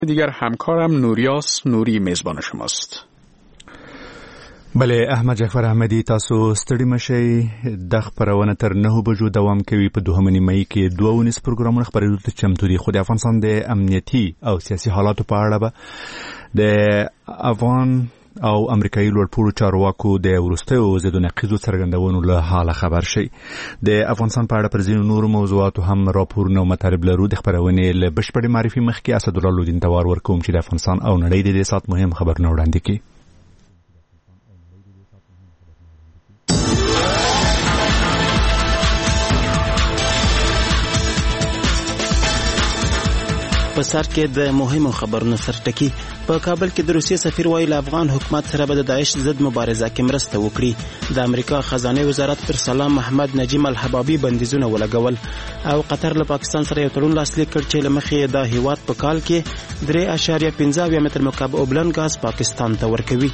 دیگر همکارم نوریاس نوری میزبان شماست. بله احمد جعفر احمدی، تاسو ستړي مشئ. د خبرونه تر 9 بجو دوام کوي. په 2 مې کې 2 پروګرامونه خبرېدو ته چمتو دي. خو د افغانستان د امنیتي او سیاسي حالاتو په اړه به د افغان او امریکایي لوړپوړو چارواکو د وروستیو ضد نقیضو څرګندونو له حاله خبر شي. د افغانستان په اړه پر ځینو نورو موضوعاتو هم راپورونه او مطالب لرو. د خبرونې له بشپړې معرفي مخکې اسدالله لودین ته وار ورکوم چې د افغانستان او نړۍ د دې ساعت مهم خبرونه وړاندې کړي. په سر کې د مهمو خبرونو سرټکی. په کابل کې د روسیې سفیر وایي له افغان حکومت سره به د داعش ضد مبارزه کې مرسته وکړي. د امریکا خزانه وزارت پر سلام محمد نجیم الحبابي بندیزونه ولګول او قطر له پاکستان سره یو تړون لاسلیک کړ چې له مخې د هیواد په کال کې 3.15 متر مکعب اوبلن غاز پاکستان ته ورکوي.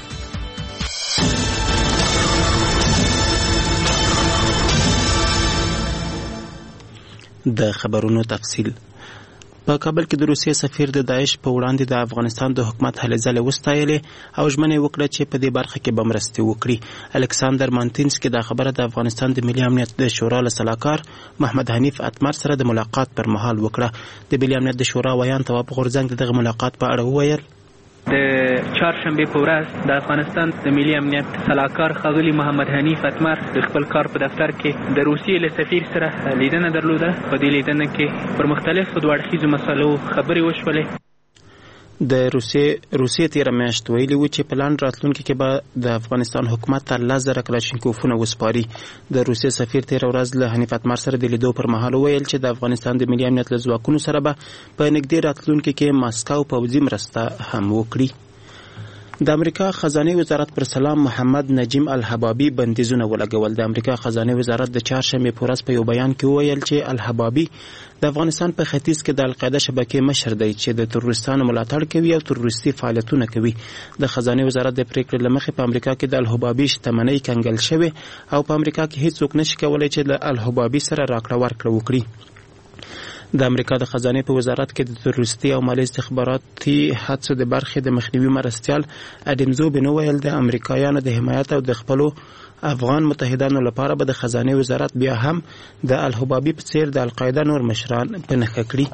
د خبرونو تفصیل. په کابل کې د روسیې سفیر د داعش په وړاندې د افغانستان د حکومت هلې ځلې وستایلې او ژمنه وکړه چې په دې برخه کې به مرستې وکړي. الکساندر مانتینسکي دا خبره د افغانستان د ملي امنیت د شورا له سلاکار محمد حنیف اتمر سره د ملاقات پر مهال وکړه. د ملي امنیت د شورا ویان تواب غورځنګ دغه ملاقات په اړه وویل. د چهارشنبه په ورځ د افغانستان د ملي امنیت سلاکار ښاغلي محمد حنیف اتمر د خپل کار په دفتر کې د روسیې له سفیر سره لیدنه درلوده. په دې لیدنه کې پر مختلفو دوه اړخیزو مسلو خبرې وشولې. د روسیې تیره میاشت ویلي و چې پلان راتلونکي کې به د افغانستان حکومت ته 10,000 کلاشینکوفونه وسپاري. د روسیې سفیر تیره ورځ له حنیف اتمر سره د لیدو پر مهال ویل چې د افغانستان د ملي امنیت له ځواکونو سره به په نږدې راتلونکي کې ماسکو پوځي مرسته هم وکړي. د امریکا خزانه وزارت پر سلام محمد نجیم الحبابي بندیزونه ولګول. د امریکا خزانه وزارت د چهارشنبه په ورځ په یو بیان کې وویل چې الحبابي د افغانستان په ختیځ کې د القاعده شبکې مشر دی چې د تروریستانو ملاتړ کوي او تروریستي فعالیتونه کوي. د خزانه وزارت د پریکړې لمخې په امریکا کې د الحبابي شتمنۍ کنګل شوی او په امریکا کې هیڅوک نشي کولای چې د الحبابي سره راکړه ورکړه وکړي. د امریکا د خزانه په وزارت کې د تروریستي او مالي استخباراتي هڅو د برخې د مخنیوي مرستيال اډمزو بنویل د امریکایانو د حمایت او د خپلو افغان متحدانو لپاره به د خزانه وزارت بیا هم د الحبابي په څیر د القاعده نور مشران په نښه کړي.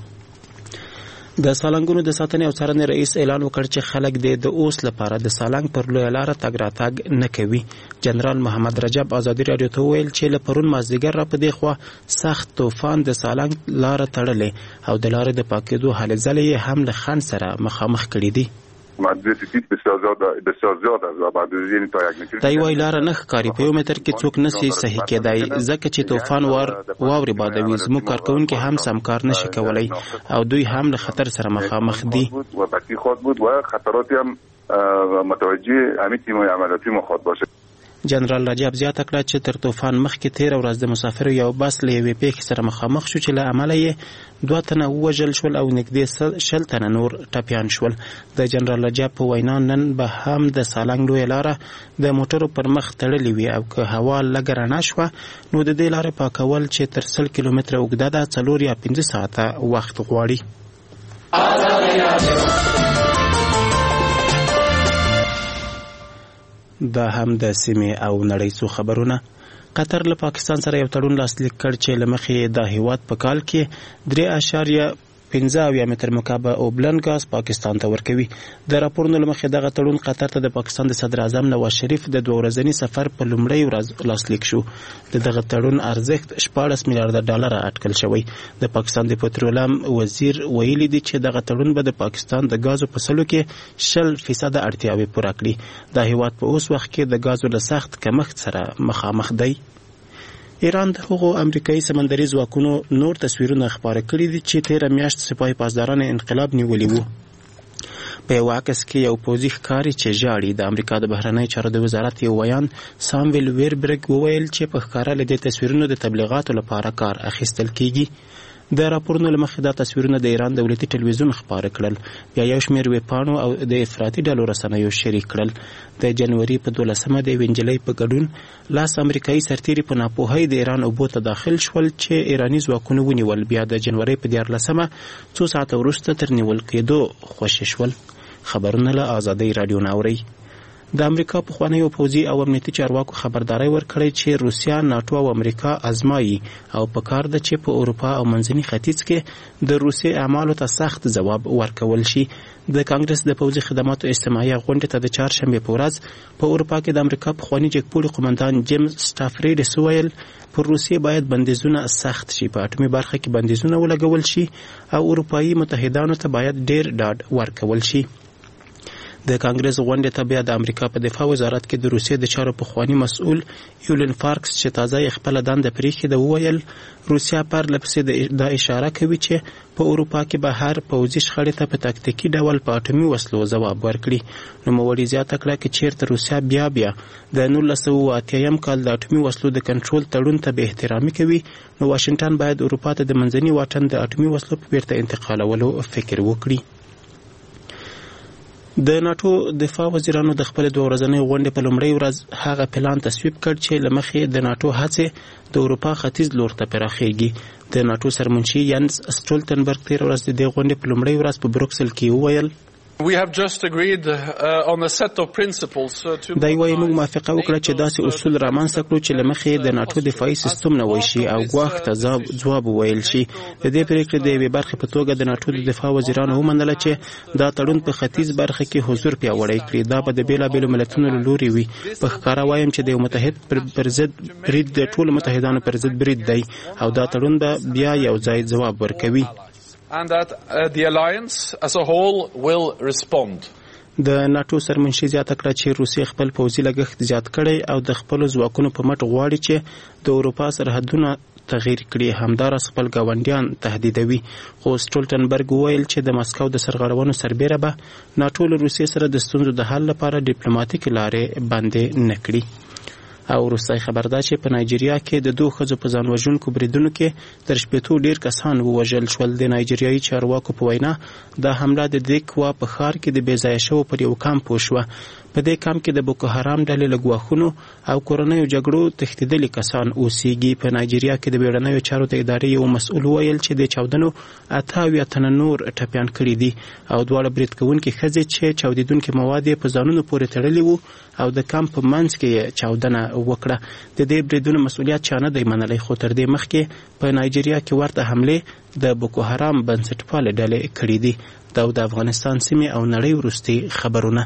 د سالنګونو د ساتنې او څارنې رئیس اعلان وکړ چې خلک د اوس لپاره د سالنګ پر لویه لاره تګ راتګ نه کوي. جنرال محمد رجب ازادي رادیو ته ویل چې له پرون مازدیګر را پدې خوا سخت طوفان د سالنګ لاره تړلې او د لارې د پاکېدو هلې ځلې هم له خنډ سره مخامخ کړي دي. دا یو لاره نه ښکاري. په 1 متر کې څوک نشي صحیح کېدای ځکه چې طوفان واوري بادوي. زموږ کارکونکي هم سمکار نشي کولای او دوی هم له خطر سره مخامخ دي. جنرال رجب زیاته کړه چې تر طوفان مخکې تیر ورځ د مسافرو یو بس له یوې پیښې سره مخامخ شو چې له عمله یې 2 تنه وژل شول او نږدې 60 تنه نور ټپیان شول. د جنرال رجب په وینا نن به هم د سالنګ لویه لاره د موټرو پر مخ تړلې وي او که هوا لږ رڼا شوه نو د دې لارې پاکول چې تر 100 کیلومتره اوږده ده 4 یا 5 ساعته وخت غواړي. دا هم د سیمې او نړۍ څو خبرونه. قطر له پاکستان سره یو تړون لاسلیک کړ چې له مخې د هیواد په کال کې 3.15 متر مکعب اوبلن غاز پاکستان ته ورکوي. د راپورونو له مخې دغه تړون قطر ته د پاکستان د صدر اعظم نواز شریف د 2 ورځني سفر په لومړۍ ورځ لاسلیک شو. دغه تړون ارزښت 14 میلیارډ ډالر اټکل شوی. د پاکستان د پټرولیم وزیر ویلي دی چې دغه تړون به د پاکستان د غازو په سلو کې 60% اړتیاوې پوره کړي. د هیواد په اوس وخت کې د غازو له سخت کمښت سره مخامخ دی. ایران د هغو امریکایي سمندري ځواکونو نور تصویرونه خپاره کړي دي چې تیره میاشت سپاهي پاسداران انقلاب نیولي وو. په یو عکس کې یو پوځي ښکاري چې ژاړي. د امریکا د بهرنۍ چارو د وزارت یو ویان سامویل ویربرګ وویل چې په ښکاره له دې تصویرونو د تبلیغاتو لپاره کار اخیستل کیږي. د راپورونو له مخې دا تصویرونه د ایران دولتي ټلویزیون خپاره کړل. بیا یو شمېر ویبپاڼو او د افراطي ډلو رسنیو شریک کړل. د جنوري په 12مه د یوې نجلۍ په ګډون لاس امریکایي سرتیري په ناپوهۍ د ایران اوبو ته داخل شول چې ایراني ځواکونه ونیول. بیا د جنوري په 14مه څو ساعته وروسته تر نیول کېدو خوشي شول. خبرونه له آزادۍ راډیو نه اورئ. د امریکا پخوانیو پوځي او امنیتي چارواکو خبرداري ورکړې چې روسیا، ناټو او امریکا ازمایي او په کار ده چې په اروپا او منځني ختیځ کې د روسي اعمالو ته سخت ځواب ورکول شي. د کانګرس د پوځي خدماتو اجتماعي غونډې ته د چهارشنبې په ورځ په اروپا کې د امریکا پخواني جګپوړي قومندان جیمز سټافریډس وویل پر روسیې باید بندیزونه سخت شي، په اټومي برخه کې بندیزونه ولګول شي او اروپایي متحدانو ته باید ډیر ډاډ ورکول شي. د کانګرس غونډې ته بیا د امریکا په دفاع وزارت کې د روسیې د چارو پخوانی مسؤل یولن فارکس چې تازه یې خپله دنده پرېښې ده وویل روسیا پرلپسې دا اشاره کوي چې په اروپا کې به هر پوځي شخړې ته په تاکتیکي ډول په اټومي وسلو ځواب ورکړي. نوموړي زیاته کړه چې چیرته روسیا بیا د 1980 کال د اټومي وسلو د کنټرول تړون ته به احترامي کوي نو واشنګټن باید اروپا ته د منځني واټن د اټومي وسلو په بیرته انتقالولو فکر وکړي. د ناټو دفاع وزیرانو د خپل 2 ورځنۍ غونډې په لومړۍ ورځ هغه پلان تصویب کړ چې له مخې د ناټو هڅې د اروپا ختیځ لور ته پراخېږي. د ناټو سرمنشي ینز سټولټنبرګ تېره ورځ د دې غونډې په لومړۍ ورځ په بروکسل کې وویل We have just agreed on a set of principles to دای وایي موږ موافقه وکړه چې داسې اصول رامنځته کړو چې له مخې د ناټو دفاعي سیستم نه وشي او ګواښ ته ځواب وویل شي. د دې پریکړې د یوې برخې په توګه د ناټو د دفاع وزیرانو ومنله چې دا تړون په ختیځ برخه کې حضور پیاوړی کړي. دا به د بیلابیلو ملتونو له لوري وي. په ښکاره وایم چې د یو متحد پر ضد برید د ټولو متحدانو پر ضد برید دی او دا تړون به بیا یو ځای ځواب ورکوي. And that the alliance as a whole will respond. د ناټو سرمنشي زیاته کړه چې روسیې خپل پوځي لګښت زیات کړی او د خپل ځواکونو په مټ غواړي چې د اروپا سرحدونه تغییر کړي، همدارس خپل ګاونډیان تهدیدوي. خو سټولټنبرګ وویل چې د مسکو د سرغړونو سربیره به ناټو له روسیې سره د ستونزو د حل لپاره ډیپلوماټیک لارې بندې نه کړي. او وروستی خبر دا چې په نایجیریا کې د 2 ښځو په ځان وژونکو بریدونو کې تر 80 ډیر کسان ووژل شول. د نایجیریایي چارواکو په وینا دا حمله د دیکوا په ښار کې د بې ځایه شوو پر یو کمپ وشوه. په دې کمپ کې د بوکو حرام ډلې له ګواښونو او کورنیو جګړو تښتېدلي کسان اوسېږي. په نایجیریا کې د بیړنیو چارو د ادارې یو مسؤل ویل چې د چاودنو 88 تنه نور ټپیان کړي دي او دواړه برید کوونکي ښځې چې چاودېدونکي مواد یې په ځانونو پورې تړلي وو او د کمپ په منځ کې چاودنه وکړه. د دې بریدونو مسؤلیت چا نه دی منلی، خو تر دې مخکې په نایجیریا کې ورته حملې د بوکو حرام بنسټپالې ډلې کړي دي. دا د افغانستان سیمې او نړۍ وروستي خبرونه.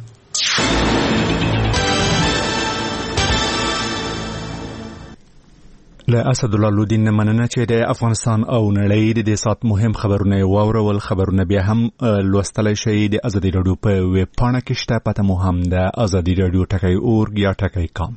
له اسد الله لودین مننه چې د افغانستان او نړۍ د دې سات مهم خبرونه واورول. خبرونه بیا هم لوستلای شئ د ازادي رادیو په ویب پاڼه کې شته. پته مو هم د ازادي رادیو ټکی.org یا ټکی.com.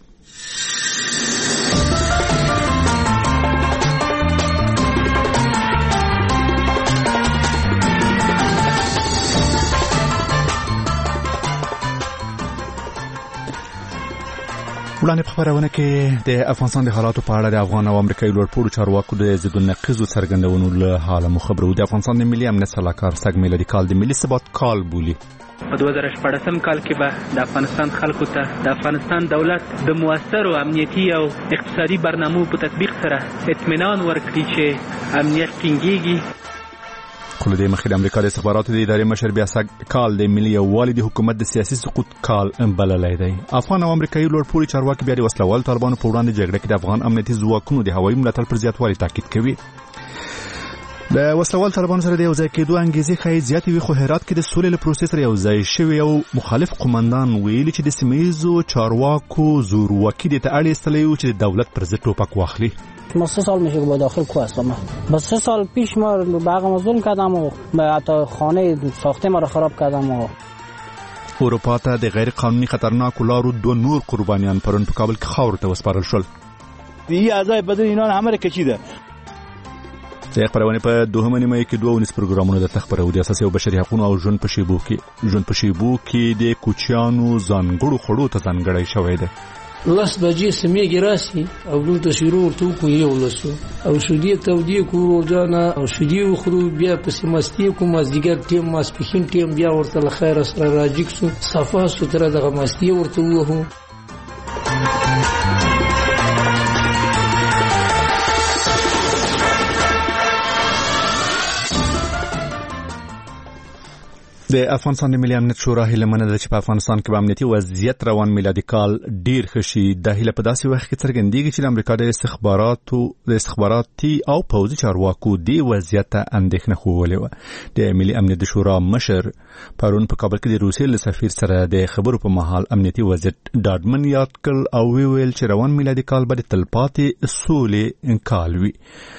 وړاندې په خبرونه کې د افغانستان د حالاتو په اړه د افغان او امریکایي لوړپوړو چارواکو د ضد النقیزو څرګندونو له حاله مو خبرو. د افغانستان د ملي امنیت سلاکار سږ میلادي کال د ملي ثبات کال بولي. په 2014 کال کې به د افغانستان خلکو ته د افغانستان دولت د موثرو امنیتي او اقتصادي برنامو په تطبیق سره اطمینان ورکړي چې امنیت ټینګېږي. خو له دې مخکې د امریکا د استخباراتو د ادارې مشر بیا سږ کال د ملي یووالي د حکومت د سیاسي سقوط کال بللی دی. افغان او امریکایي لوړپوړي چارواکي بیا د وسلوال طالبانو په وړاندې جګړه کې د افغان امنیتي ځواکونو د هوایي ملاتړ پر زیاتوالي تاکید کوي. د وسلوال طالبانو سره د یو ځای کېدو انګېزې ښایي زیاتې وي، خو هرات کې د سولې له پروسې سره یو ځای شوی یو مخالف قومندان ویلي چې د سیمه ییزو چارواکو زورواکي دې ته اړ ایستلی و چې د دولت پر ضد ټوپک واخلي. ما 3 سال میشه که با داخل کو هستم. با 3 سال پیش ما به حق ظلم کردم و حتی خانه ساخته ما رو خراب کردم. و اروپا ته د غیر قانوني خطرناکو لارو 2 نور قربانیان پرون په کابل کې خاورو ته وسپارل شل. این اعضای بدن اینا همه رو کشیده. د خبرونه په دوهمه نیمه کې 2 پروګرامونه د تخبرو د اساسي او بشري حقوقو او ژوند په شیبو کې د کوچیانو ځانګړو خړو ته ځانګړی شوی دی. لس بجې سمېږي راسي او دلته شروع ورته وکړو یو لسو او شیدې تودې کړو روزانه او شیدې وخورو بیا پسې مستې کوو مازدیګر ټیم ماسپښین ټیم بیا ورته له خیره سره راجګ سو صفا سوتره دغه مستې ورته ووهو. د افغانستان د ملي امنیت شورا هیله منله ده چې په افغانستان کې به امنیتي وضعیت روان میلادي کال ډیر ښه شي. دا هیله په داسې وخت کې څرګندېږي چې د امریکا د استخباراتي او پوځي چارواکو دې وضعیت ته اندېښنه ښودلې وه. د ملي امنیت د شورا مشر پرون په کابل کې د روسیې له سفیر سره د خبرو په مهال امنیتي وضعیت ډاډمن یاد کړ او ویل چې روان میلادي کال به د تلپاتې سولې کال وي.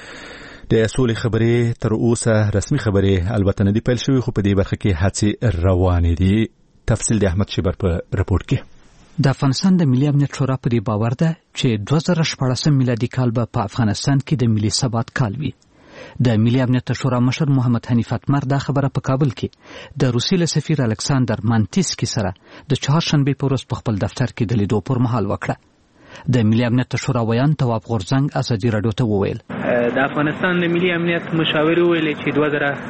د سولې خبرې تر اوسه رسمي خبرې البته نه دي پیل شوي خو په دې برخه کې هڅې روانې دي. تفصیل د احمد شیبر په رپورټ کې. د افغانستان د ملي امنیت شورا په دې باور ده چې 2014 میلادي کال به په افغانستان کې د ملي ثبات کال وي. د ملي امنیت شورا مشر محمد حنیف اتمر دا خبره په کابل کې د روسیې له سفیر الکساندر مانتیسکی سره د چهارشنبه په ورځ په خپل دفتر کې د لیدو پر مهال وکړه. د ملي امنیت شورا ویان تواب غورځنګ ازادي راډیو ته وویل د افغانستان د ملي امنیت مشاور ویل چې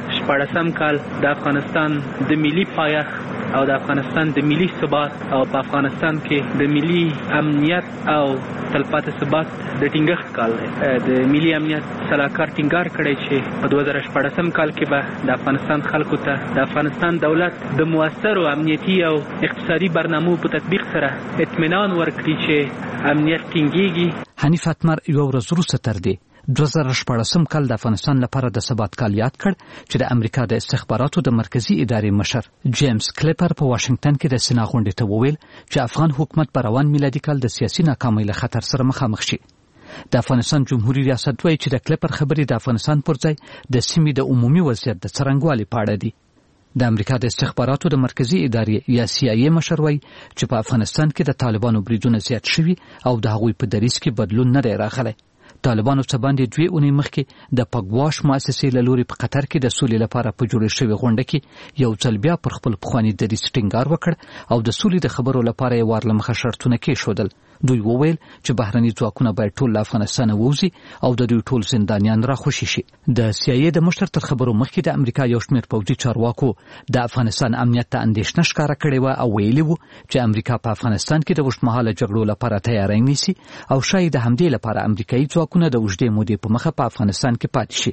2014 کال د افغانستان د ملي پایښت او د افغانستان د ملي ثبات او په افغانستان کې د ملي امنیت او تلپاتې ثبات د ټینګښت کال دی. د ملي امنیت سلاکار ټینګار کړی چې په 2014 کال کې به د افغانستان خلکو ته د افغانستان دولت د موثرو امنیتي او اقتصادي برنامو په تطبیق سره اطمینان ورکړي چې امنیت ټینګیږي. حنیف اتمر یو ورځ وروسته تر دې 2014 کال د افغانستان لپاره د ثبات کال یاد کړ چې د امریکا د استخباراتو د مرکزی ادارې مشر جیمز کلیپر په واشنگټن کې د سینا غونډې ته وویل چې افغان حکومت په روان میلادي کال د سیاسي ناکامۍ له خطر سره مخامخ شي. د افغانستان جمهوریت ریاست وایي چې د کلیپر خبرې د افغانستان پر ځای د سیمې د عمومي وضعیت د څرنګوالي په اړه دي. د امریکا د استخباراتو د مرکزی ادارې یا CIA مشر وایي چې په افغانستان کې د طالبانو بریدونه زیات شوي او د هغوی په دریځ کې بدلون نه دی راغلی. طالبانو څه باندې 2 اونۍ مخکې د پګواش مؤسسې له لوري په قطر کې د سولې لپاره په جوړې شوې غونډه کې یو ځل بیا پر خپل پخواني دریځ ټینګار وکړ او د سولې د خبرو لپاره یې وار له مخه شرطونه کېښودل. دوی وویل چې بهرني ځواکونه باید ټول له افغانستانه ووځي او د دوی ټول زندانیان راخوشي شي. د CIA د مشر تر خبرو مخکې د امریکا یو شمېر پوځي چارواکو د افغانستان امنیت ته اندېښنه ښکاره کړې وه او ویلي وو چې امریکا په افغانستان کې د اوږدمهاله جګړو لپاره تیاری نیسي او شاید د همدې لپاره امریکایي ځواکونه د اوږدې مودې په مخه په افغانستان کې پاتې شي.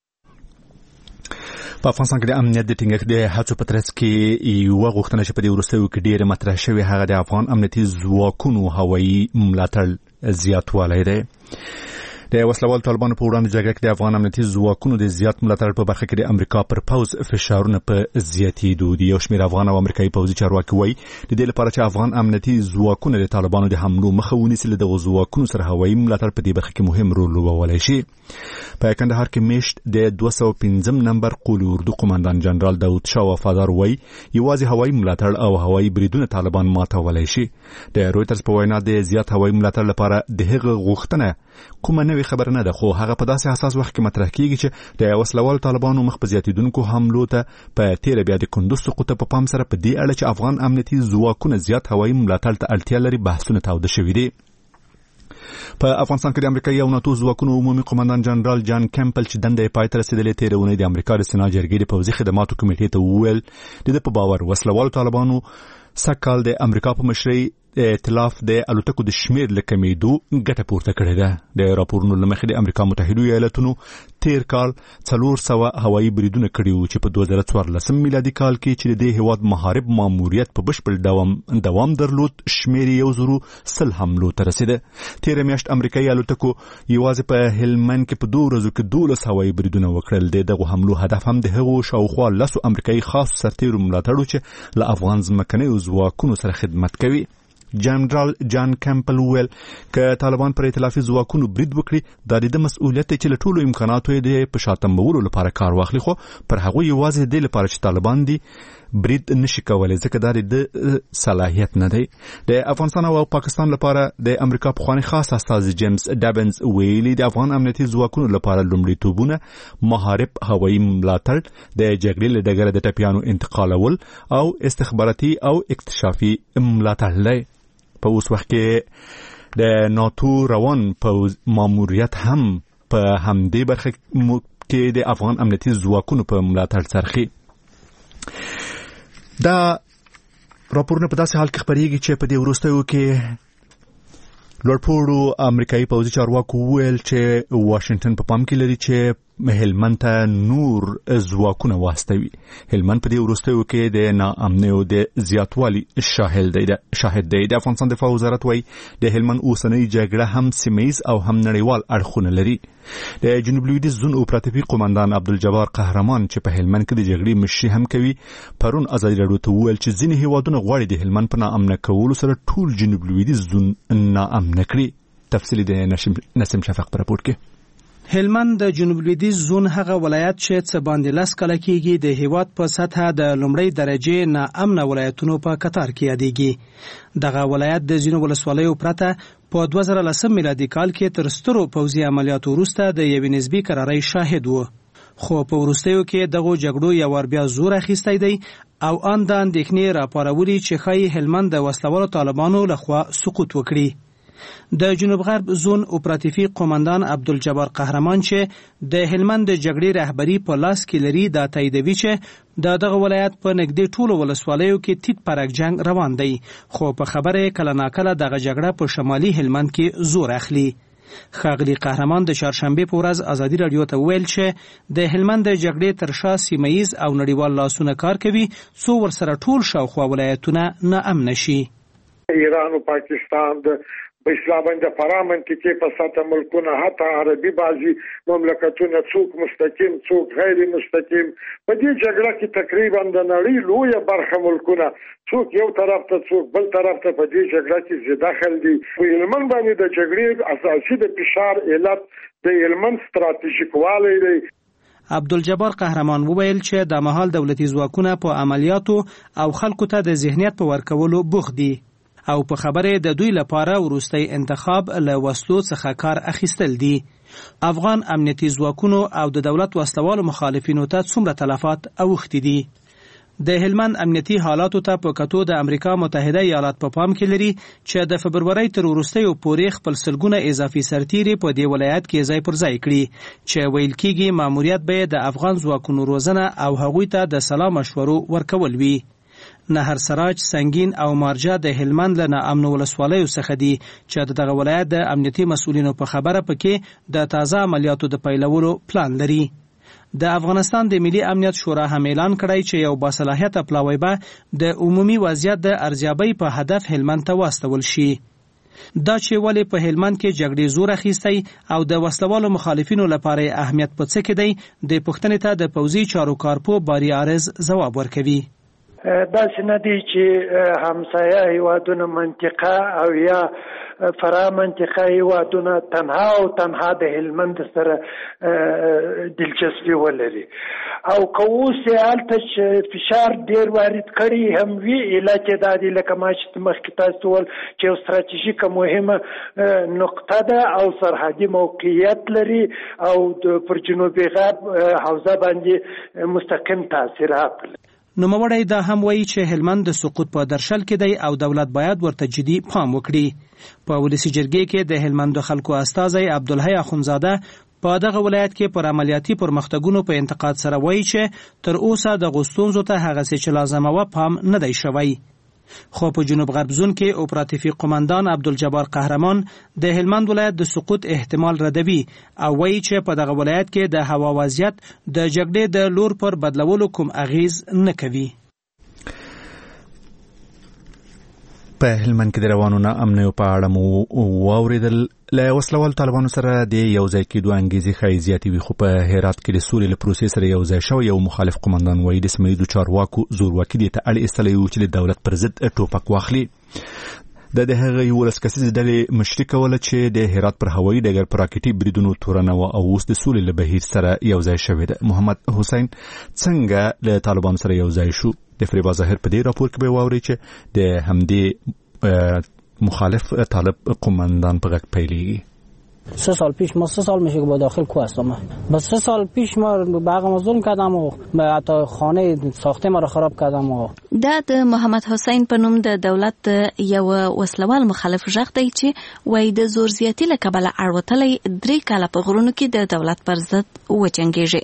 په افغانستان کې د امنیت د ټینګښت د هڅو په ترڅ کې یوه غوښتنه چې په دې وروستیو کې ډېره مطرح شوې هغه د افغان امنیتي ځواکونو هوایي ملاتړ زیاتوالی دی. د وسلوال طالبانو په وړاندې جګړه کې د افغان امنیتي ځواکونو د زیات ملاتړ په برخه کې د امریکا پر پوځ فشارونه په زیاتېدو دي. یو شمېر افغان او امریکایي پوځي چارواکي وایي د دې لپاره چې افغان امنیتي ځواکونه د طالبانو د حملو مخه ونیسي له دغو ځواکونو سره هوایي ملاتړ په دې برخه کې مهم رول لوبولی شي. په کندهار کې میشت د 205 نمبر قول اردو قومندان جنرال داود شاه وفادار وایي یوازې هوایي ملاتړ او هوایي بریدونه طالبان ماتولی شي. د رویټرز په وینا د زیات هوایي ملاتړ لپاره د هغه غوښتنه کومه نوې خبره نه ده خو هغه په داسې حساس وخت کې مطرح کیږي چې د وسلوال طالبانو مخ په زیاتیدونکو حملو ته په تیر بیا د کندوز سقوط په پام سره په دې اړه چې افغان امنیتي ځواکونه زیات هوایي ملاتړ ته اړتیا لري بحثونه تاوده شوي دي. په افغانستان کې د امریکایي او ناتو ځواکونو عمومي قومندان جنرال جان کیمپل چې دنده یې پای ته رسېدلې تېره اونۍ د امریکا د سنا جرګې د پوځي خدماتو کمیټې ته وویل د ده په باور وسلوالو طالبانو سږ د امریکا په مشرۍ ائتلاف د الوتکو د شمیر له کمیدو ګټه پورته کړې ده. د راپورونو له مخې د امریکا متحده ایالاتونو تیر کال 400 هوایي بریدونه کړي وو چې په 2014 میلادي کال کې چې د دې هیواد محارب ماموریت په بشپړ دوام درلود شمیر 100 حملو ته رسیده. تیر میاشت امریکایي الوتکو یوازې په هلمند کې په 2 ورځو کې 12 هوایي بریدونه وکړل. دغه حملو هدف هم د هغو شاوخوا 10 امریکایي خاص سرتیرو ملاتړ چې له افغان ځمکنیو ځواکونو سره خدمت کوي. جنرال جان کیمپل ویل که طالبان پر ائتلافي ځواکونو برید وکړي دا د مسؤلیت چې له ټولو امکاناتو یې په شاتمولو لپاره کار واخلي خو پر هغه یوازې د لپاره چې طالبان دي برید نشي کولای ځکه دا د صلاحیت نه دی. د افغانستان او پاکستان لپاره د امریکا پخوانی خاص استازي جیمز ډابنز ویلي د افغان امنیتي ځواکونو لپاره لومړیتوبونه محارب هوایي ملاتړ د جګړې له ډګره د ټپیانو انتقالول او استخباراتي او اکتشافي ملاتړ دی. په اوس وخت کې د ناتو روان پوځ ماموریت هم په همدې برخه کې د افغان امنیتي ځواکونو په ملاتړ سرخي. دا راپورونه په داسې حال کې خبرېږي چې په دې وروستیو کې لوړپوړو امریکایي پوځي چارواکو وویل چې واشنگټن په پام کې لري چې هلمند ته نور ځواکونه واستوي. هلمند په دې وروستیو کې د ناامنیو د زیاتوالي شاهد دی. د افغانستان دفاع وزارت وايي د هلمند اوسنۍ جګړه هم سیمه‌یز او هم نړیوال اړخونه لري. د جنوب لویدیځ زون اپراتیفي قومندان عبدالجبار قهرمان چې په هلمند کې د جګړې مشري هم کوي پرون ازادي راډیو ته وویل چې ځینې هیوادونه غواړي د هلمند په ناامنه کولو سره ټول جنوب لویدیځ زون ناامنه کړي. تفصیل د نسیم شفق په راپور کې. هلمند د جنوب لویدیځ زون هغه ولایت چې څه باندې 10 کاله کېږي د هیواد په سطحه د لومړۍ درجې ناامنه ولایتونو په قطار کې یادېږي. دغه ولایت د ځینو ولسوالیو پرته په 2010 میلادي کال کې تر سترو پوځي عملیاتو وروسته د یوې نسبي قرارۍ شاهد و. خو په وروستیو کې دغه جګړو یو ور بیا زور اخیستی دی او ان د اندېښنې راپارولي چې ښایي هلمند د وسلوالو طالبانو لخوا سقوط وکړي. د جنوب غرب زون اپراتیفي قومندان عبدالجبار قهرمان چې د هلمند د جګړې رهبری په لاس کې لري دا تاییدوي چې دغه ولایت په نږدې ټولو ولسوالیو کې تیت پرک جنگ روان دی، خو په خبره کله ناکله دغه جګړه په شمالي هلمند کې زور اخلي. ښاغلي قهرمان د چهارشنبې په ورځ ازادي راډیو ته ویل چې د هلمند د جګړې تر شا سیمه‌یز او نړیوال لاسونه کار کوي څو ورسره ټول شاوخوا ولایتونه ناامنه شي. ایران او پاکستان د اسلام د فرامن کې په ساته ملکونه حتی عربي بعضي مملکتونه څوک مستقیم څوک غیر مستقیم په دې جګړه کې تقریبا د نړۍ لویه برخه ملکونه څوک یو طرف ته څوک بل طرف ته په دې جګړه کې زیاده دخل دي. په هلمند باندې د جګړې اساسي د فشار علت د هلمند ستراتیژیک والی دی. عبدالجبار قهرمان وویل چې د مهال دولتي ځواکونه په عملیاتو او خلکو ته د ذهنیت په ورکولو بوخت دي او په خبره د دوی لپاره وروستی انتخاب له وسلو څخه کار اخیستل دي. افغان امنیتي ځواکونو او د دولت وسلوالو مخالفینو ته څومره تلفات اوښتي دي. د هلمند امنیتي حالاتو ته په کتو د امریکا متحده ایالات په پام کې لري چې د فبرورۍ تر وروستیو پورې خپل سلګونه اضافي سرتیري په دې ولایت کې ځای پر ځای کړي چې ویل کېږي ماموریت به د افغان ځواکونو روزنه او هغوی ته د سلا مشورو ورکول وي. نهر سراج، سنگین او مارجه د هلمند له ناامنو ولسوالیو څخه دي چې دغه ولایت د امنیتي مسؤلینو په خبره پکې د تازه عملیاتو د پیلولو پلان لري. د افغانستان د ملي امنیت شورا هم اعلان کړی چې یو باصلاحیته پلاوی به د عمومي وضعیت د ارزیابۍ په هدف هلمند ته واستول شي. دا چې ولې په هلمند کې جګړې زور اخیستی او د وسلوالو مخالفینو لپاره اهمیت په څه کې دی د پوښتنې ته د پوځي چارو کارپو باری عارض ځواب ورکوي. داسې نه دی چې همسایه هیوادونه منطقه او یا فرا منطقه هیوادونه تنها او تنها د هلمند سره دلچسپي ولري او که اوس یې هلته چې فشار ډېر وارد کړي هم وي علت یې دا دی لکه ما چې مخکې تاسو وویل چې یو ستراتیژیکه مهمه نقطه ده او سرحدي موقعیت لري او پر جنوبي غرب حوزه باندې مستقیم تاثیرات لري. نوموړی دا هم وایي چې هلمند د سقوط په درشل کې دی او دولت باید ورته جدي پام وکړي. په ولسي جرګې کې د هلمند خلکو استازی عبدالحی اخونزاده په دغه ولایت کې پر عملیاتي پرمختګونو په انتقاد سره وایي چې تر اوسه د غوستونزو ته هغه چې لازمه و پام نه دی شوی. خو په جنوب غرب زون کې اپراتیفي قومندان عبدالجبار قهرمان د هلمند ولایت د سقوط احتمال ردوي او وایي چې په دغه ولایت کې د هوا وضعیت د جګړې د لور پر بدلولو کوم اغیز نه کوي. په هلمند کې د روانو ناامنیو په اړه مو واورېدل. له وسلوال طالبانو سره د یو ځای کېدو انګېزې ښایي زیاتې وي، خو په هرات کې د سولې له پروسې سره یو ځای شوی یو مخالف قومندان وایي د سیمه ییزو چارواکو زورواکي دې ته اړ ایستلی و چې د دولت پر ضد ټوپک واخلي. د هغه 11 کسیزې ډلې مشري کوله چې د هرات پر هوایي ډګر پر راکټي بریدونو تورنه وه او اوس د سولې له بهیر سره یو ځای شوې ده. محمد حسین څنګه له طالبانو سره یو ځای شو؟ د فریبا ظاهر په دې راپور کې به واورئ چې د همدې مخالف طالب قومندان په غږ پیلېږي. 3 سال پیش ما 3 سال میشه که با داخل کو هستم. بس 3 سال پیش ما به هغه ظلم کردم و حتی خانه ساخته ما را خراب کردم. و د محمد حسین په نوم د دولت یو وسلوال مخالف ژغ دی چې وای د زور زیاتی له کبله اړوتلې 3 کاله په غرونو کې د دولت پر ضد وجنګیږي.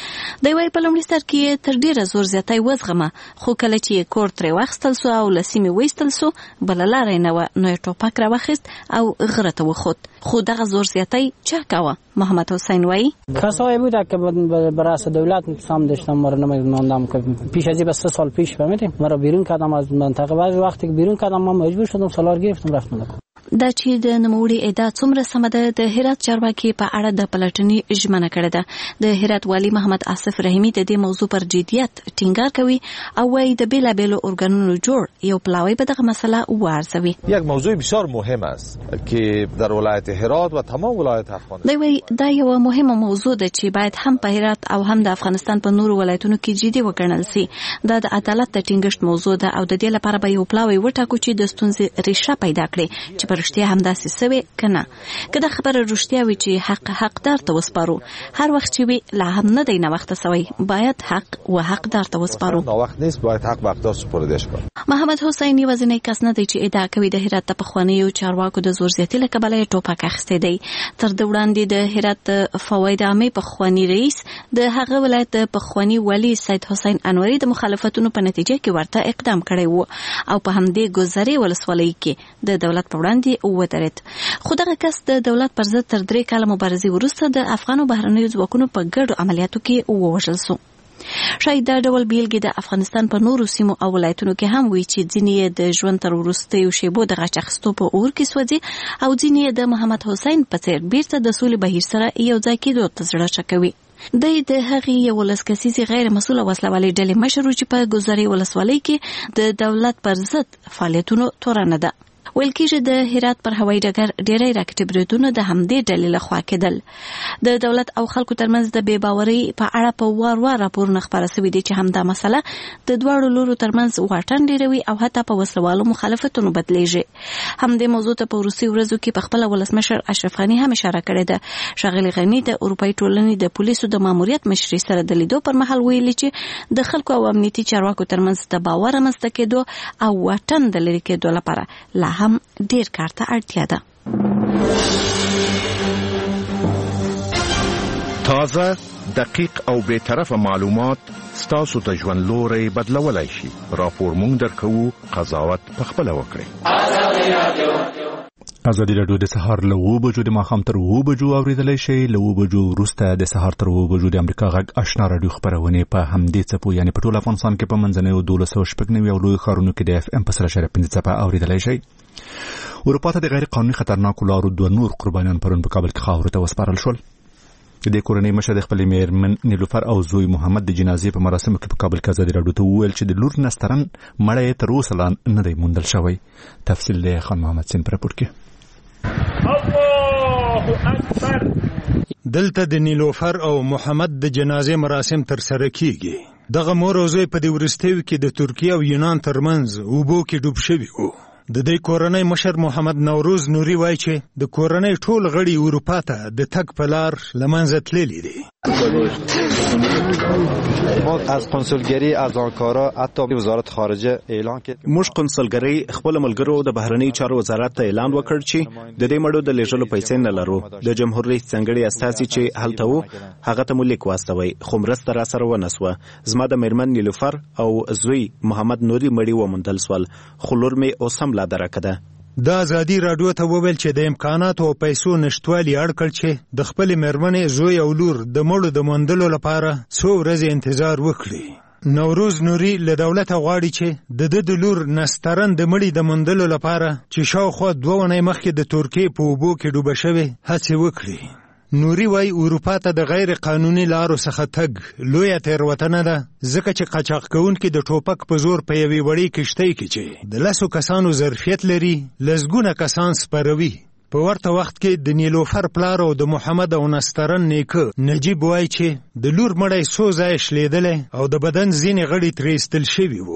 دی وای په لومړي سر کې تر ډیره زور زیاتی وزغمه، خو کله چې کور ترې واخیستل سو او له سیمې وایستل سو بله لاره یې نه وه، نو یې ټوپک راواخیست او غره ته وخوت. خو دغه زور زیاتی چا کوه؟ محمد حسین وای کسایی بوده که به رأس دولت سام داشتم، ما رو نمیدونم که پیش از این بس 3 سال پیش فهمیدیم ما رو بیرون کردم از منطقه. بعضی وقتی که بیرون کردم ما مجبور شدم سالار گرفتم رفتم. دا چې د نوموړي ادعا څومره سمه ده، د هرات چارواکي په اړه د پلټنې ژمنه کړې ده. د هرات والی محمد آصف رحیمی د دې موضوع پر جدیت ټینګار کوي او وايي د بیلابیلو ارګانونو جوړ یو پلاوی به دغه مسله وارزوي. یک موضوع بسیار مهم است که در ولایت هرات و تمام ولایت افغانستان. دی وایي دا یو مهمه موضوع ده چې باید هم په هرات او هم د افغانستان په نورو ولایتونو کې جدي وګڼل سي. دا د عدالت د ټینګښت موضوع ده او د دې لپاره به یو پلاوی وټاکو چې د ستونزې ریښه پیدا کړي چې په رښتیا همداسې سوی کنه. که دا خبره رښتیا وي چې حقدار ته وسپارو، هر وخت چې وي لا هم نه دی ناوخته سوی، باید حق و حقدار ته وسپارو. ناوخت نیست، باید حق به حقدار سپردهش کړو. محمد حسین یوازینی کس نه دی چې ادعا کوي د هرات د پخوانیو چارواکو د زور زیاتي له کبله ټوپک اخیستی دی. تر د وړاندې د هرات فواید عامې پخوانی رئیس د هغه ولایت د پخوانی والی سید حسین انوري د مخالفتونو په نتیجه کې ورته اقدام کړی و او په همدې ګذرې ولسوالۍ کې د دولت په وړاندې ودرېد. خو دغه کس د دولت پر ضد تر 3 کاله مبارزې وروسته د افغانو بهرنیو ځواکونو په ګډو عملیاتو کې ووژل سو. شاید دا ډول بیلګې د افغانستان په نورو سیمو او ولایتونو کې هم وي چې ځینې یې د ژوند تر وروستیو شیبو د غچ اخیستو په اور کې سوځي او ځینې یې د محمد حسین په څېر بیرته د سولې بهیر سره یو ځای کېدو ته زړه ښه. دی د هغې 11 کسیزې غیر مسؤله وسلوالۍ ډلې مشر و چې په ګذرې ولسوالۍ کې د دولت پر ضد فعالیتونو تورنه ده. ویل کېږي د هرات پر هوایي ډګر ډېری راکټي بریدونه د همدې ډلې لخوا کېدل. د دولت او خلکو ترمنځ د بې باورۍ په اړه په وار راپورونه خپاره سوي دي چې همدا مسله د دواړو لورو ترمنځ واټن ډېروي او حتی په وسلوالو مخالفتونو بدلیږي. همدې موضوع ته په وروستیو ورځو کې په خپله ولسمشر اشرف غني هم اشاره کړې ده. ښاغلي غني د اروپایي ټولنې د پولیسو د ماموریت مشري سره د لیدو پر مهال ویلي چې د خلکو او امنیتي چارواکو ترمنځ د باور رامنځته کېدو او واټن د لرې کېدو لپاره لا هم ډیر کار ته اړتیا ده. تازه، دقیق او بے طرفه معلومات ستاسو ته ژوند لوري بدلولای شي. راپور مونږ درکوو، قضاوت پخپله وکړئ. ازادي راډیو د سهار له 9 بجو د ماښام تر 9 بجو اوریدلای شئ. له 9 بجو وروسته د سهار تر 9 بجو د امریکا غږ آشنا راډیو خبرونه په همدې څپو یعنی په ټول افغانستان کې په منځنیو 1290 او لوی ښارونو کې د اف ام په سره شریک 15 څپه اوریدلای شئ. اروپا ته د غیر قانوني خطرناکو لارو 2 نور قربانیان پرون په کابل کې خاورو ته وسپارل شول. د کورنۍ مشر د خپلې میرمن نیلوفر او زوی محمد د جنازې په مراسمو کې په کابل کې ازادي راډیو ته وویل چې د لور نسترن مړی تر اوسه لا نه دی موندل شوی. تفصیل د خان محمد سین پر راپور کې. الله اکبر. دلته د نیلوفر او محمد د جنازې مراسم تر سره کیږي. دغه مور او زوی په دې وروستیو کې د ترکیه او یونان ترمنځ اوبو کې ډوب شوي وو. د دې کورنۍ مشر محمد نوروز نوري وایي چې د کورنۍ ټول غړي اروپا ته د تګ په لار له منځه تللي دي. ما از کنسولګری از آنکارا حتی وزارت خارجه اعلان کړ. موږ کنسولګری خپل ملګرو د بهرنی چارو وزارت ته اعلان وکړ چې د دې مړو د لیږلو پیسې نه لرو. د جمهور رئیس څنګهړي استازي چې هلته وو هغه ته مو لیک واستوي، خو مرسته را سره ونسوه. زما د میرمن نیلوفر او زوی محمد نوري مړي وموندل سول، خو لور مې اوس هم لا درکه ده. دا ازادي راډیو ته وویل چې د امکاناتو او پیسو نشټوالي اړ کړ چې د خپل میرمنې زوی او لور د مړو د موندلو لپاره څو ورځې انتظار وکړي. نوروز نوري له دولته غواړي چې د لور نسترن د مړي د موندلو لپاره چې شاوخوا 2 ونې مخکې د ترکیې په اوبو کې ډوبه شوې هڅې وکړي. نوري وای اروپا ته د غیر قانوني لارو څخه تګ لویه تېروتنه ده، ځکه چې قاچاق کوونکي د ټوپک په زور په یوې وړې کښتۍ کې چې د 10 کسانو ظرفیت لري لسګونه کسان سپروي. په ورته وخت کې د نیلوفر پلار او د محمد او نسترن نیکه نجیب وای چې د لور مړی څو ځایه شلیدلی او د بدن ځینې غړي ترې ایستل شوي وو.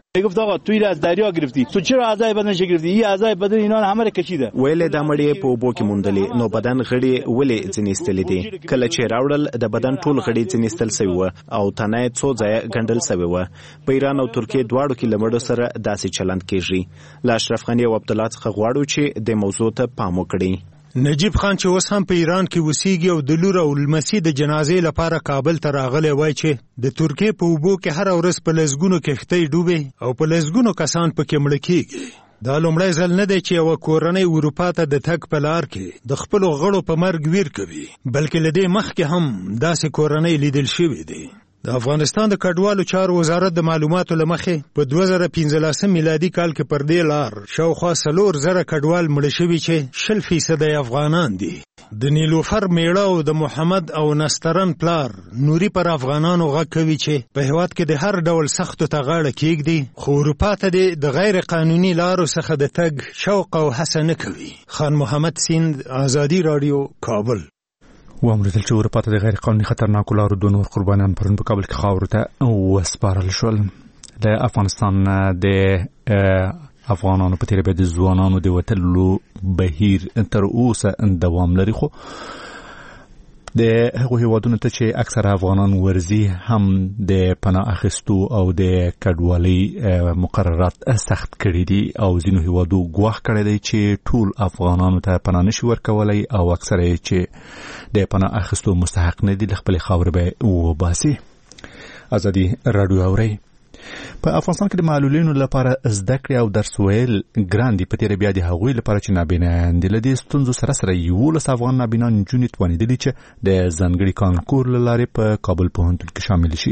گفت آقا توی از دریا گرفتی تو چرا اعضای بدنش گرفتی این اعضای بدن اینا هم کشیده ویلې دا مړی په اوبو کې موندلې نو بدن غړي ولې ځنیستلې دي کله چې راوړل د بدن ټول غړي ځنیستل شوی و او تنه څو ځای ګندل شوی و په ایران او ترکیه دواړو کې لمړو سره داسې چلند کیږي لا اشرف غنی او عبد الله څخه غواړو چې د موضوع ته پام وکړي نجیب خان چې اوس هم په ایران کې وسیږي او د لور او لمسي د جنازې لپاره کابل ته راغلی وای چې د ترکیې په اوبو کې هر ورځ په لسګونو کښتۍ ډوبې او په لسګونو کسان پکې مړه کېږي دا لومړی ځل نه دی چې یوه کورنۍ اروپا ته د تګ په لار کې د خپلو غړو په مرګ ویر کوي بلکې له دې مخکې هم داسې کورنۍ لیدل شوې دي د افغانستان د کډوالو چارو وزارت د معلوماتو له مخې په 2015 میلادي کال کې پر دې لار شاوخوا 4,000 کډوال مړه شوي چې 60% افغانان دي د نیلوفر میړه او د محمد او نسترن پلار نوري پر افغانانو غږ کوي چې په هیواد کې د هر ډول سختو ته غاړه کېږدي خو اروپا ته د غیر قانوني لارو څخه د تګ شوق او هڅه نه کوي خان محمد سیند آزادي رادیو کابل وامریدل چې اروپا ته د غیر قانوني خطرناکو لارو د نور قربانیان پرون په کابل کې خاورو ته وسپارل شول د افغانستان د افغانانو په تیره بیا د ځوانانو د وتلو بهیر تر اوسه دوام لري خو د هغو هیوادونو ته چې اکثره افغانان ورزي هم د پناه اخیستو او د کډوالۍ مقررات سخت کړي دي او ځینو هیوادو ګواښ کړی دی چې ټول افغانانو ته پناه نشي ورکولی او اکثره یې چې د پناه اخیستو مستحق نه دي له خپلې خاورې به وباسي. ازادي راډیو اورئ. په افغانستان کې د معلولینو لپاره زده کړې او درس ویل ګران دي. په تیره بیا د هغوی لپاره چې نابینایان دي له دې ستونزو سره 11 افغان نابینا نجونې توانېدلي چې د ځانګړي کانکور له لارې په کابل پوهنتون کې شامل شي.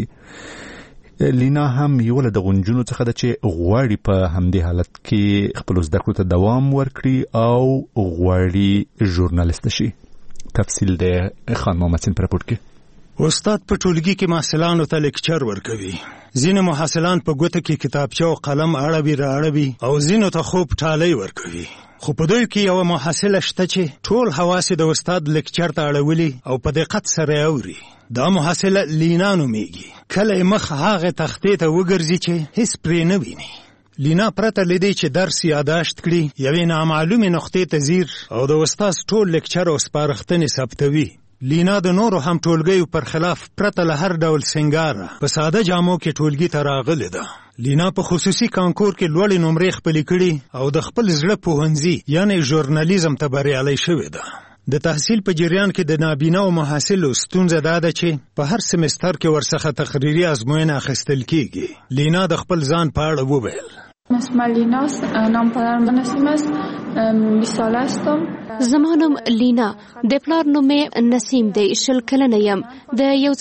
لینا هم یو له دغو نجونو څخه ده چې غواړي په همدې حالت کې خپلو زده کړو ته دوام ورکړي او غواړي ژورنالیست شي. تفصیل د خان محمد سین په راپور کې. استاد په ټولګي کې محصلانو ته لیکچر ورکوي. ځینې محصلان په ګوته کې کتابچه او قلم اړوي راړوي او ځینو ته خوب ټالۍ ورکوي. خو په دوی کې یوه محصله شته چې ټول حواس د استاد لیکچر ته اړولي او په دقت سره اوري. دا محصله لینا نومیږي. کله مخ هغه تختې ته وګرځي چې هیڅ پرې نه ویني. لینا پرته لیدي چې درس یاداشت کړي یوې نامعلومې نقطې ته ځیر او د استاد ټول لیکچر او سپارښتنې ثبتوي. لینا د نورو هم ټولګیو پر خلاف پرته له هر ډول سنگاره په ساده جامو کې ټولګي ته راغلې ده. لینا په خصوصي کانکور کې لوړې نمرې خپلې کړي او د خپل زړه پوهنځي یعنی ژورنالیزم ته بریالۍ شوې ده. د تحصیل په جریان کې د نابینا او محصلو ستونزه دا ده چې په هر سمستر کې ورڅخه تقریري ازموینه اخیستل کیږي. لینا د خپل ځان په اړه وویل. اسم لیناست، نام پدرم نسیم است، 20 ساله هستم. زما نوم لینا، د پلار نوم نسیم دی، 20 کلنه یم. د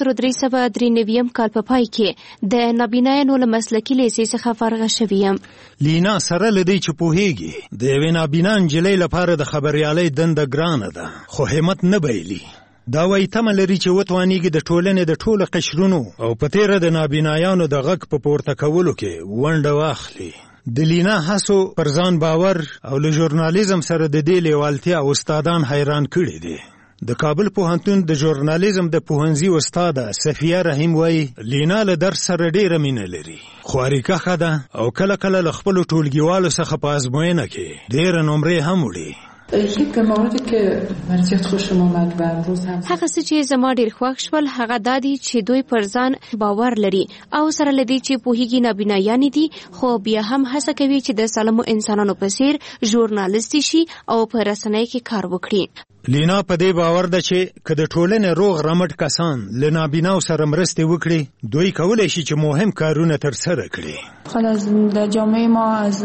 1393 کال په پای کې د نابینایانو له مسلکي لیسې څخه فارغه شوې یم. لینا سره له دې چې پوهیږي د یوې نابینا نجلۍ لپاره د خبریالۍ دنده ګرانه ده خو همت نه بایلي. دا وایي تمه لري چې وتوانیږي د ټولنې د ټولو قشرونو او په تیره د نابینایانو د غږ په پورته کولو کې ونډه واخلي. د لینا هڅو پر ځان باور او له ژورنالیزم سره د دې لیوالتیا استادان حیران کړي دي. د کابل پوهنتون د ژورنالیزم د پوهنځي استاده صفیه رحیم وایي لینا له درس سره ډیره مینه لري خو اړیکه ښه ده او کله کله له خپلو ټولګیوالو څخه په ازموینه کې ډیره نمرې هم وړي. یک موردی که مرجعیت خوشم آمد و امروز هم هغه څه چې زما ډیر خوښ شول هغه دا دي چې دوی پر ځان باور لري او سره لدی چې پوهیږي نابینایان دي خو بیا هم هڅه کوي چې د سالمو انسانانو په څیر ژورنالیست شي او په رسنۍ کې کار وکړي. لینا په دې باور ده چې که د ټولنې روغ رمټ کسان له نابیناو سره مرستې وکړي دوی کولی شي چې مهم کارونه ترسره کړي. خلاص در جامعه ما از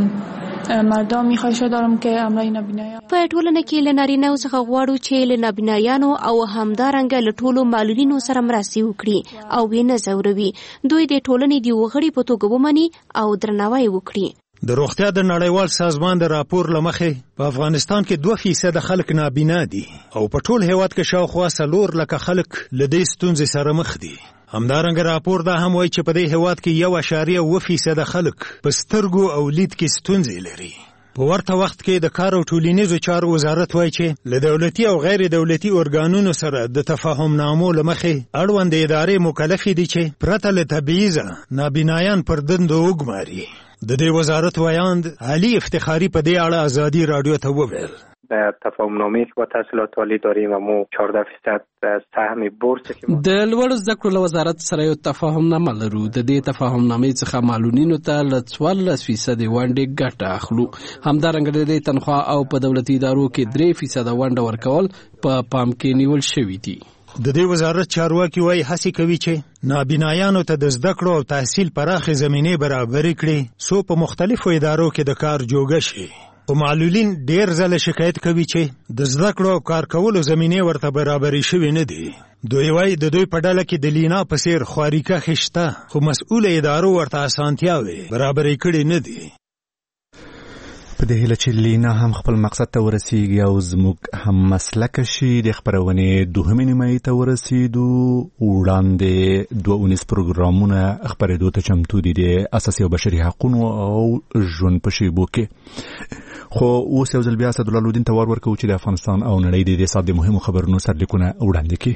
مردم خواهش دارم که امرای نابینایان په ټولنه کې له نارینه‌و څخه غواړو چې له نابینایانو او همدارنګه له ټولو معلولینو سره مرستې وکړي او یې نه ځوروي. دوی د ټولنې د وغړي په توګه ومني او درناوی وکړي. د روغتیا د نړیوال سازمان د راپور له مخې په افغانستان کې 2% خلک نابینا دي او په ټول هیواد کې شاوخوا 4 لکه خلک له دې ستونزې سره مخ دي. همدارنګه راپور دا هم وایي چې په دې هیواد کې 1.7% خلک په سترګو او لید کې ستونزې لري. په ورته وخت کې د کار او ټولنیزو چارو وزارت وایي چې له دولتي او غیر دولتي ارګانونو سره د تفاهمنامو له مخې اړوند ادارې مکلفې دي چې پرته له تبعیضه نابینایان پر دندو وګماري. د دې وزارت وایاند علي افتخاری په دې اړه ازادي رادیو ته وویل در تفاهمنامه‌ای که با تحصیلات عالی داریم و ما 14% سهم بورس که ما د لوړو زده کړو وزارت سره یو تفاهمنامه لرو. د دې تفاهمنامې څخه معلولینو ته ل 14% ونډه ګټه اخلو. همدارنګه د دې تنخواه او په دولتي ادارو کې 3% ونډه ورکول په پام کې نیول شوی دي. د دې وزارت چارواکي وایي هڅې کوي چې نابینایانو ته د زده کړو او تحصیل پراخې زمینې برابرې کړي څو په مختلفو ادارو کې د کار جوګه شي. خو معلولین ډیر ځله شکایت کوي چې د زده کړو او کار کولو زمینې ورته برابرې شوې نه دي. دوی وایي د دوی په ډله کې د لینا په څیر خواریکښې شته خو مسؤله ادارو ورته اسانتیاوې برابرې کړې نه دي. په دې هیله چې لینا هم خپل مقصد ته ورسیږي او زموږ هم مسلک شي. د خپرونې دوهمې نیمایي ته ورسیدو. وړاندې 2 پروګرامونه خپرېدو ته چمتو دي د اساسي او بشري حقوقو او ژوند په شیبو کې. خو اوس یو ځل بیا اسدالله الدین ته ورکوو چې د افغانستان او نړۍ د دې ساعت د مهمو خبرونو سرلیکونه وړاندې کړي.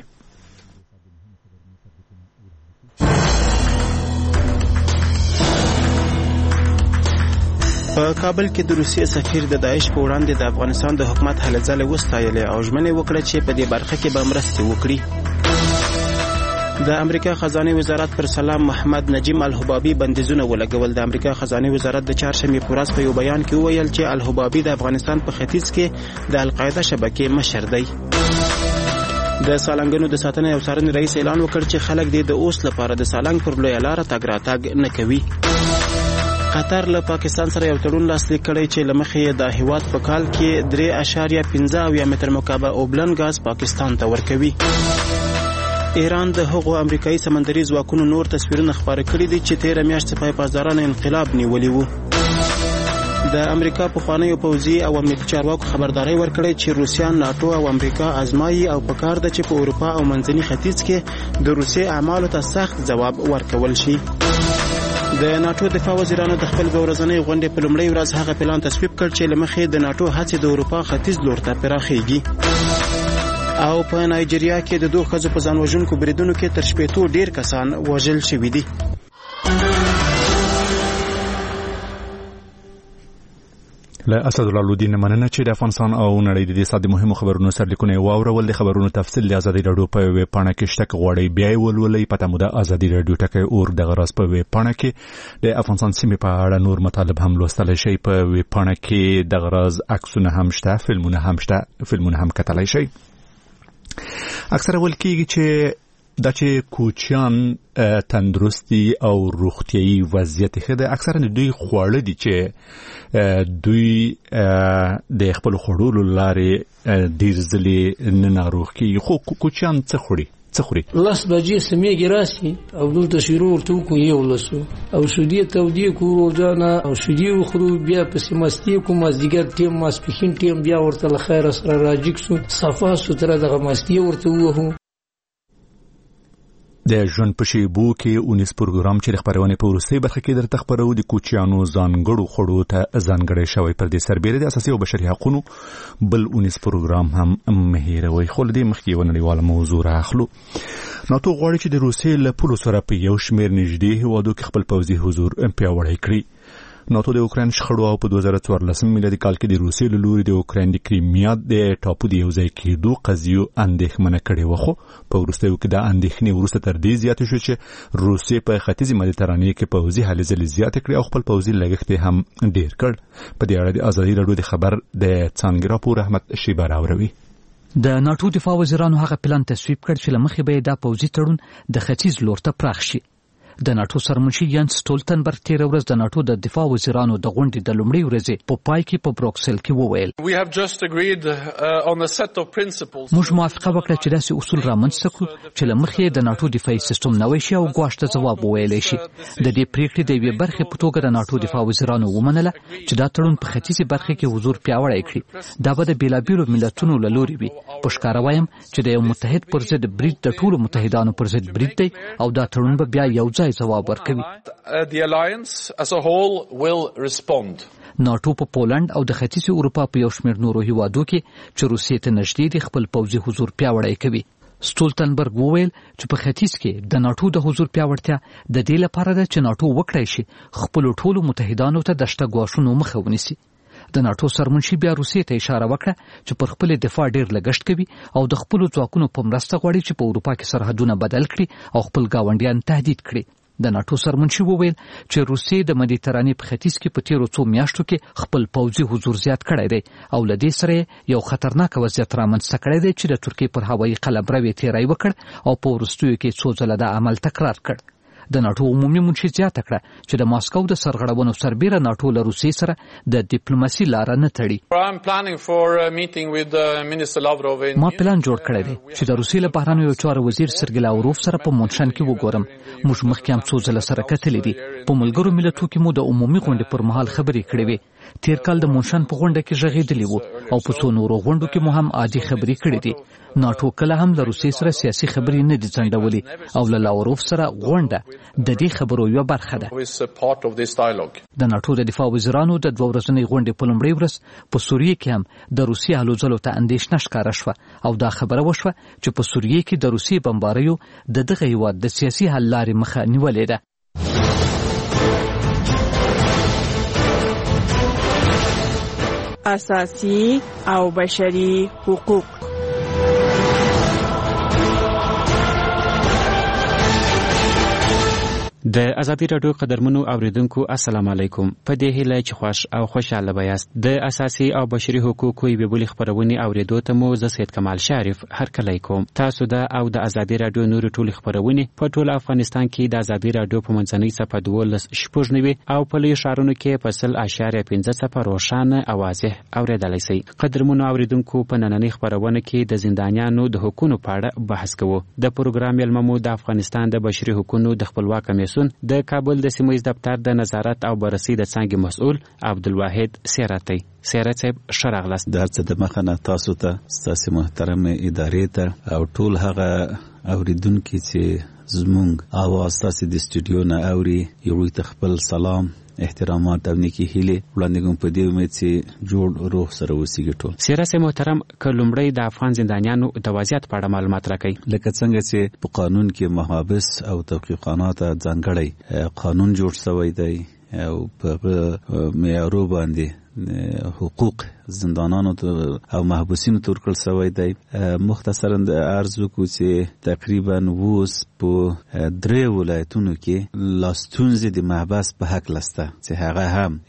په کابل کې د روسیې سفیر د داعش په وړاندې د افغانستان د حکومت هلې ځلې وستایلې او ژمنه وکړه چې په دې برخه کې به مرسته وکړي. د امریکا خزانه وزارت پر سلام محمد نجیم الحبابي بندیزونه ولګول. د امریکا خزانه وزارت د چهارشنبه په ورځ په یو بیان کې وویل چې الحبابي د افغانستان په ختیځ کې د القاعده شبکې مشر دی. د سالنګونو د ساتنې او څارنې رئیس اعلان وکړ چې خلک د اوس لپاره د سالنګ پر لویه لار تګ راتګ نه کوي. قطر له پاکستان سره یو تړون لاسلیک کړی چې له مخې د هیواد په کال کې 3.15 متر مکعب اوبلن غاز پاکستان ته ورکوي. ایران د هغو امریکایي سمندري ځواکونو نور تصویرونه خپاره کړي دي چې 13 میاشتې سپاه پاسدارانو انقلاب نیولی وو. د امریکا پخوانیو پوځي او امنیتي چارواکو خبرداري ورکړې چې روسیان ناتو او امریکا ازمایي او پکار ده چې په اروپا او منځني ختیځ کې د روسي اعمالو ته سخت ځواب ورکول شي. د ناتو دفاع وزیرانو د خپل ورځنۍ غونډې په لومړۍ ورځ هغه پلان تصویب کړ چې له مخې د ناتو هڅې د اروپا ختیځ لور ته پراخېږي. او په نایجیریا کې د 2 ښځو په ځان وژونکو بریدونو کې تر 80 ډیر کسان وژل شوي دي. له اسدالله الدین مننه چې د افغانستان او نړۍ د دې ساعت د مهمو خبرونو سرلیکونه واورول. د خبرونو تفصیل د ازادي رادیو په ویب پاڼه کې شته. غواړئ بیا یې ولولئ. پته مو ده ازادي رادیو ټکی اور د غراس په ویب پاڼه کې د افغانستان سیمې په اړه نور مطالب هم لوستلی شئ. په ویب پاڼه کې د غراز عکسونه هم شته، فلمونه هم شته، فلمونه هم کتلی شئ. اکثره ویل کېږي چې دا چې کوچیان تندرستی او روغتیايي وضعیت ښه ده اکثرا دوی خواړه دي چې دوی د خپل خوړلو لارې ډېر ځلې نه ناروغ کېږي. خو کوچیان څه خوري؟ لاس بجې سمېږي راسي او دلته شروع ورته وکړو یو لسو او شودې تودې کورو ځانه او شودې وخورو بیا پسې مستې کوو مازدیګر ټیم ماسپښین ټیم بیا ورته له خیره سره راجګ سو صفا سوتره دغه مستې ورته ووهو. د ژوند په شیبو کې 19 پروګرام چې د خپرونې په وروستۍ برخه کې درته خپرو د کوچیانو ځانګړو خوړو ته ځانګړی شوی. پر دې سربیره د اساسي او بشري حقوقو بل 19 پروګرام هم مهیروي. خو له دې مخکې یوه نړیواله موضوع راخلو. ناتو غواړي چې د روسیې له پولو سره په یو شمېر نږدې هېوادو کې خپل پوځي حضور پیاوړی کړي. ناتو د اوکراین شخړو او په 2014 میلادي کال کې د روسیې له لوري د اوکراین د کریمیا د ټاپو د یوځای کېدو قضیو اندېښمنه کړې وه. خو په وروستیو کې دا اندېښنې وروسته تر دې زیاتې شو چې روسیې په ختیځې مدیترانې کې پوځي هلې ځلې زیاتې کړې او خپل پوځي لګښت یې هم ډېر کړ. په دې اړه د ازادي راډیو د خبر د څانګې راپور احمد شیبه راوروي. د ناتو دفاع وزیرانو هغه پلان تصویب کړ چې له مخې به یې دا پوځي تړون د ختیځ لور ته پراخ شي. د ناتو سرمنشي یانس سټولتنبرګ تیر ورځ د ناتو د دفاع وزیرانو د غونډې د لومړۍ ورځې په پای کې په بروکسل کې وویل موږ موافقه وکړه چې داسې اصول رامنځته کړو چې له مخې د ناتو دفاعي سیستم نوی شي او ګواښ ته ځواب وویلی شي. د دې پریکړې د یوې برخې په توګه د ناتو دفاع وزیرانو ومنله چې دا تړون په ختیځې برخه کې حضور پیاوړی کړي. دا به د بیلابیلو ملتونو له لوري وي. په ښکاره وایم چې د یو متحد پر ضد برید د ټولو متحدانو پر ضد برید دی او دا تړون به بیا یو ځواب ورکوي. ناتو په پولند او د ختیځ اروپا په یو شمېر نورو هیوادو کې چې روسیې ته نږدې دي خپل پوځي حضور پیاوړی کوي. سټولتنبرګ وویل چې په ختیځ کې د ناتو د حضور پیاوړتیا د دې لپاره ده چې ناتو وکړای شي خپل ټولو متحدانو ته د شته ګواښونو مخه ونیسي. د ناتو سرمنشي بیا روسیې ته اشاره وکړه چې پر خپل دفاع ډیر لګښت کوي او د خپل ځواکونو په مرسته غواړي چې په اروپا کې سرحدونه بدل کړي او خپل ګاونډیان تهدید کړي. د ناتو سرمنشي وویل چې روسیې د مدیترانې په ختیځ کې په تیرو څو میاشتو کې خپل پوځي حضور زیات کړی دی او له دې سره یو خطرناک وضعیت رامنځته کړی دی چې د ترکیې پر هوایي قلمرو یې تیری وکړ او په وروستیو کې څو ځله د عمل تکرار کړ. د ناتو عمومي منشي زیاته کړه چې د ماسکو د سرغړونو سربیره ناتو له روسیې سره د ډیپلوماسي لاره نه تړي. ما پلان جوړ کړی دی چې د روسیې له بهرنیو چارو وزیر سرګی لاوروف سره په مونشن کې وګورم. موږ مخکې هم څو ځله سره کتلې دي. په ملګرو ملتونو کې مو د عمومي غونډې پر مهال خبرې کړې وې. تیر کال د مونشن په غونډه کې غږېدلی وو او په څو نورو غونډو کې مو هم عادي خبرې کړې دي. ناتو کله هم له روسیې سره سیاسي خبرې نه دي ځنډولې او له لاوروف سره غونډه د دې خبرو یوه برخه ده. د ناتو د دفاع وزیرانو د 2 ورځنۍ غونډې په لومړۍ ورځ په سوریې کې هم د روسیې هلو ځلو ته اندېښنه ښکاره شوه او دا خبره وشوه چې په سوریې کې د روسیې بمباریو د دغه هیواد د سیاسي حل لارې مخه نیولې ده. اساسي او بشري حقوق. د ازادي راډیو قدرمنو اوریدونکو السلام علیکم. په دې هیله چې خوش او خوشاله بیاست. د اساسي او بشري حقوقو یوې بلې خبرونې اوریدو ته مو زه سید کمال شریف هرکلی کوم. تاسو د او د ازادي راډیو نورو ټولې خبرونې په ټول افغانستان کې د ازادي راډیو په منځنۍ صفحه 12 او په لویو ښارونو کې په 0.5 روښانه او واضح اوریدلی شئ. قدرمنو اوریدونکو په نننۍ خبرونه کې د زندانیانو د حقوقو په اړه بحث کوو. د پروګرام یلمه مو د افغانستان د بشري حقوقو د خپلواک کمیسیون د کابل د سیمه ییز دفتر د نظارت او بررسي د څانګې مسؤل عبدالواحد سیراتي. سیرات صاحب ښه راغلاست. د هر څه د مخه نه تاسو ته ستاسو محترم ادارې ته او ټول هغه اوریدونکي چې زموږ اواز تاسو د استودیو نه اوري یو ته خپل سلام احترامات او نیکی هیله وړاندې کوم په دې امید چې جوړ روح سره اوسېږي ټول. سیرات محترم که لومړی د افغان زندانیانو د وضعیت په اړه معلومات راکړئ. لکه څنګه چې په قانون کې محابس او توقیفخانات ځانګړی قانون جوړ شوی دی او په معیارو باندې حقوق زندانانو او محبوسینو ته ورکړل شوی دی. مختصرا د عرض وکړو چې تقریبا اوس په 3 ولایتونو کې لا ستونزې د محبس په حق لسته چې هغه هم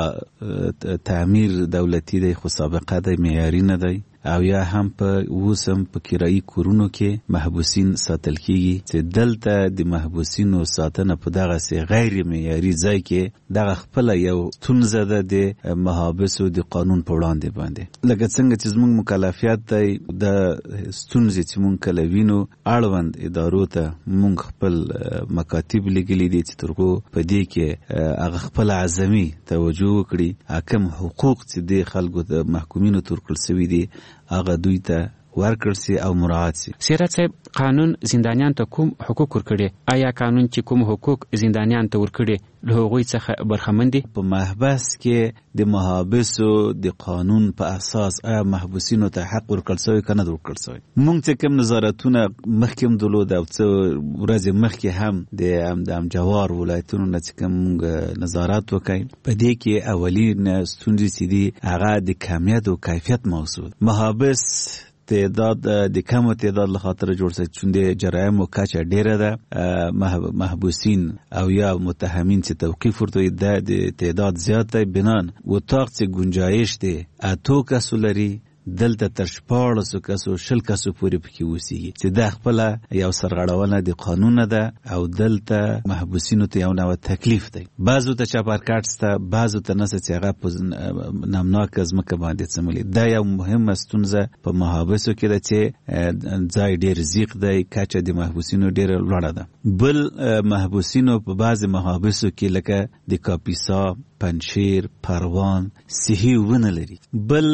یا تعمیر دولتي دی خو سابقه دی معیاري نه دی او یا هم په اوسم په کرایي کورونو کې محبوسین ساتل کیږي چې دلته د محبوسینو ساتنه په دغه سي غیر معیاري ځای کې دغه خپل یو ستونزه ده د محابسو د قانون په وړاندې باندې. لکه څنګه چې زموږ مکلفیت دی د ستونزې چې مونږ کله وینو اړوند ادارو ته مونږ خپل مکاتب لګلي دي چې ترغو په دې کې هغه خپل عزمي توجه وکړي حکم حقوق چې د خلکو د محکومینو تورکل سوي دي هغه دوی ته ورکړل سي او مراعات سي. سیرات صاحب قانون زندانیان ته کوم حقوق ورکړي؟ آیا قانون چې کوم حقوق زندانیان ته ورکړي له هغوی څخه برخمن دي؟ په محبس کې د محابسو د قانون په اساس آیا محبوسینو ته حق ورکړل شوی که نه ورکړل شوی؟ مونږ چې کوم نظارتونه مخکې هم درلود او څه ورځې مخکې هم د امجوار ولایتونو نه چې کوم نظارت وکړي په دې کې اولین ستونزې چې دي هغه د کمیت او کیفیت موضوع. محابس تعداد د کم تعداد لخاطر جوړ شوی چې د جرایم او کچه ډیره ده. محبوسین او یا متهمین چې توقیف ورته د تعداد زیات دی بنان اتاق چې گنجایش دی اتو کسو لري دلته تر 14 کسو 20 کسو پورې پکې اوسېږي چې دا خپل یو سرغړونه د قانون ده او دلته محبوسینو ته یو نوع تکلیف دی. بعضو ته چاپارکاټ سته بعضو ته نسه چې هغه په نامناک ځمکه باندې څملي. دا یو مهمه ستونزه په محابسو کې ده چې ځای ډېر ضیق دی کچه د محبوسینو ډېره لوړه ده. بل محبوسینو په بعض محابسو کې لکه د کاپیسا پنشیر پروان صحی ونه لري. بل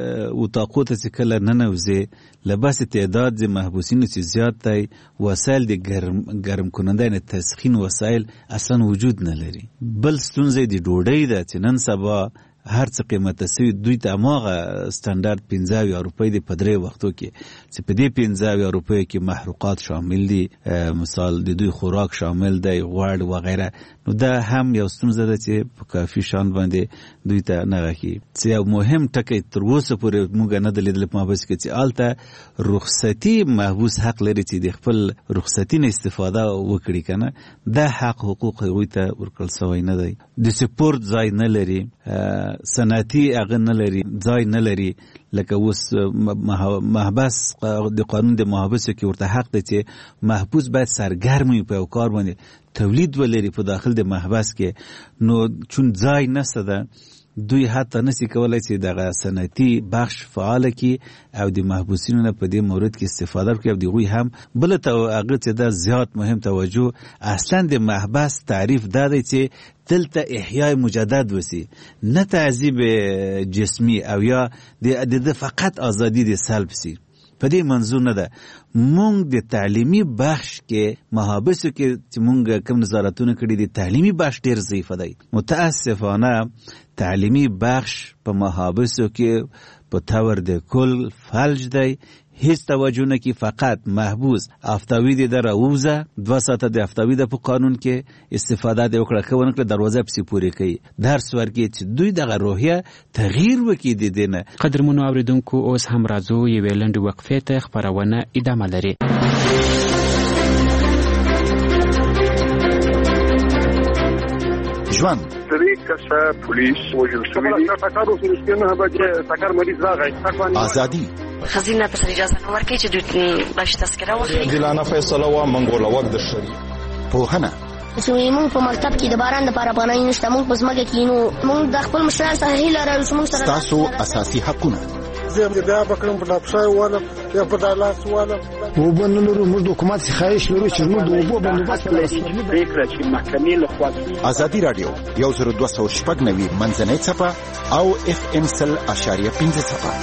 اتاقو ته چې کله ننوځي لباس تعداد د محبوسینو چې زیات دی وسایل د ګرم کننده نه تسخین وسایل اصلا وجود نه لري. بل ستونزه د ډوډۍ ده چې نن سبا هر څه قیمته سوي دوی ته هماغه سټنډرډ 15 روپۍ د په 3 وختو کې چې په دې 15 روپۍ کې محروقات شامل دي، مثال د دوی خوراک شامل دی، غوړ وغیره. نو دا هم یو ستونزه ده چې په کافي شان باندې دوی ته نه راکي. چې یو مهم ټکی تر اوسه پورې موږ نه لیدل په محبس کې چې آلته رخصتي محبوس حق لري چې د خپل رخصتي نه استفاده وکړي کنه، دا حق حقوق هغوی ته ورکړل شوی نه دی. د سپورت ځای نه لري، صنعتي هغه نه لري، ځای نه لري. لکه اوس محبس د قانون د محبسو کې ورته حق دی چې محبوس باید سرګرم وي په یو کار باندې تولید ولري په داخل د محبس کې. نو چون ځای نشته ده دوی حتی نسی کولای چې دغه صنعتي بخش فعال کی او د محبوسینو نه په دې مورد کې استفاده وکړي. او دوی هم بل ته هغه چې دا زیات مهم توجه اصلا د محبس تعریف دا دی چې دلته احیای مجدد وسی، نه تعذیب جسمی او یا د فقط ازادي د سلب سی. په دې منظور نه ده. مونږ د تعلیمي بخش کې محابسو کې چې مونږ کوم نظارتونه کړي دي تعلیمي بخش ډیر ضعیف دی. متاسفانه تعلیمي بخش په محابسو کې په تور د کل فلج دی، هیڅ توجه نه کی. فقط محبوس افتاوی دی در اوزه 2 ساعته د افتاوی د په قانون کې استفاده دی وکړه که ونه کړه دروازه پسې پوری کوي. درس ورکړي چې دوی دغه روحیه تغییر وکړي د دینه. قدرمنو اوریدونکو اوس هم راځو یوې لنډې وقفې ته، خپرونه ادامه لري. ژوند 3 کسه پولیس وژل شوي دي. ټکر وسو سپینه بچ ټکر مریض راغی. ازادي خزینه په اجازه نه ورکړي چې دوی باش تذکره واخلي. دلانه فیصله وا منګوله وخت د شری پوهنه موږ په مکتب کې د باران لپاره پناه نشته، موږ په ځمکه کې نو موږ د خپل مشران سره هیله لرو چې موږ سره تاسو اساسي حقونه زه بیا بکرم په ډاپشای واله یا په دالاس واله وبنلو موږ د حکومت څخه خواهش لرو چې موږ د اوبو بندوبست پریکړه چې محکمې له خوا ازادي رادیو 10290 منځنۍ صفه او FM 100.5 صفه.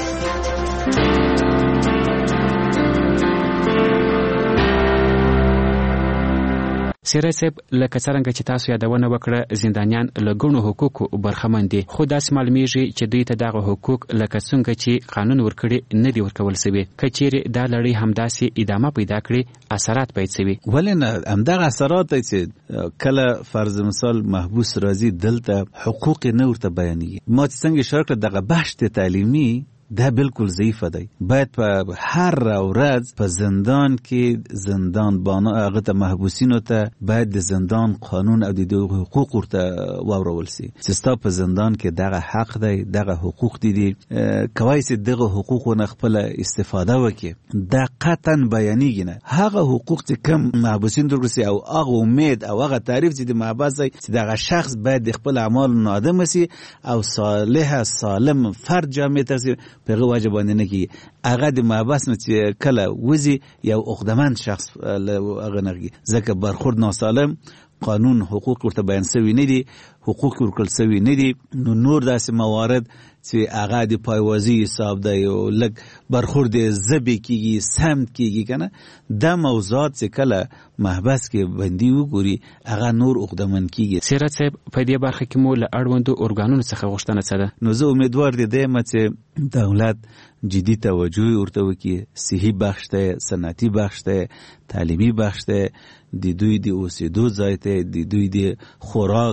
سیره صاحب لکه څنګه چې تاسو یادونه وکړه زندانیان له ګڼو حقوقو برخمن دي، خو داسې معلومیږي چې دوی ته دغه حقوق لکه څنګه چې قانون ورکړي نه دي ورکول شوي. که چیرې دا لړۍ همداسې ادامه پیدا کړي اثرات باید شوي. ولې نه همدغه اثرات دی چې کله فرض مثال محبوس راځي دلته حقوق نه ورته بیانېږي. ما چې څنګه اشاره کړه دغه بخش تعلیمي دا بالکل ضعیف دی. باید په هر ورځ په زندان کې زندان بانه هغه ته محبوسینو ته باید د زندان قانون او د حقوق ورته واورول شي چې ستا په زندان کې دغه حق دی، دغه حقوق دي، کوای شي دغه حقوق نه خپل استفاده وکړي. دا قطعا بیانېږي نه. هغه حقوق چې کم محبوسین درګسي او هغه امید او هغه تعریف چې د محبس چې دغه شخص باید د خپل اعمال نادم شي او صالح سالم فرد جامع ته پیغه واجبانه نه کی. هغه د محبس نه چې کله وزي یو عقدمند شخص هغه نغي ځکه برخورد ناسالم قانون حقوق ورته بیان شوی نه دي، حقوق ورکړل شوی نه دي. نو نور داسې موارد چې هغه د پایوازی حساب دی او لګ برخورد زبې کیږي سمت کیږي کنه، دا موضوعات چې کله محبس کې بندي وګوري هغه نور عقدمند کیږي. سیرت صاحب په دې برخه کې مو له اړوندو ارګانونو څخه غوښتنه څه ده؟ نو زه امیدوار دیم چې دولت جدي توجه ورته وکړي. صحي بخش ته، صنعتي بخش ته، تعلیمي بخش ته، د دوی د اوسېدو ځای ته، د دوی د خوراک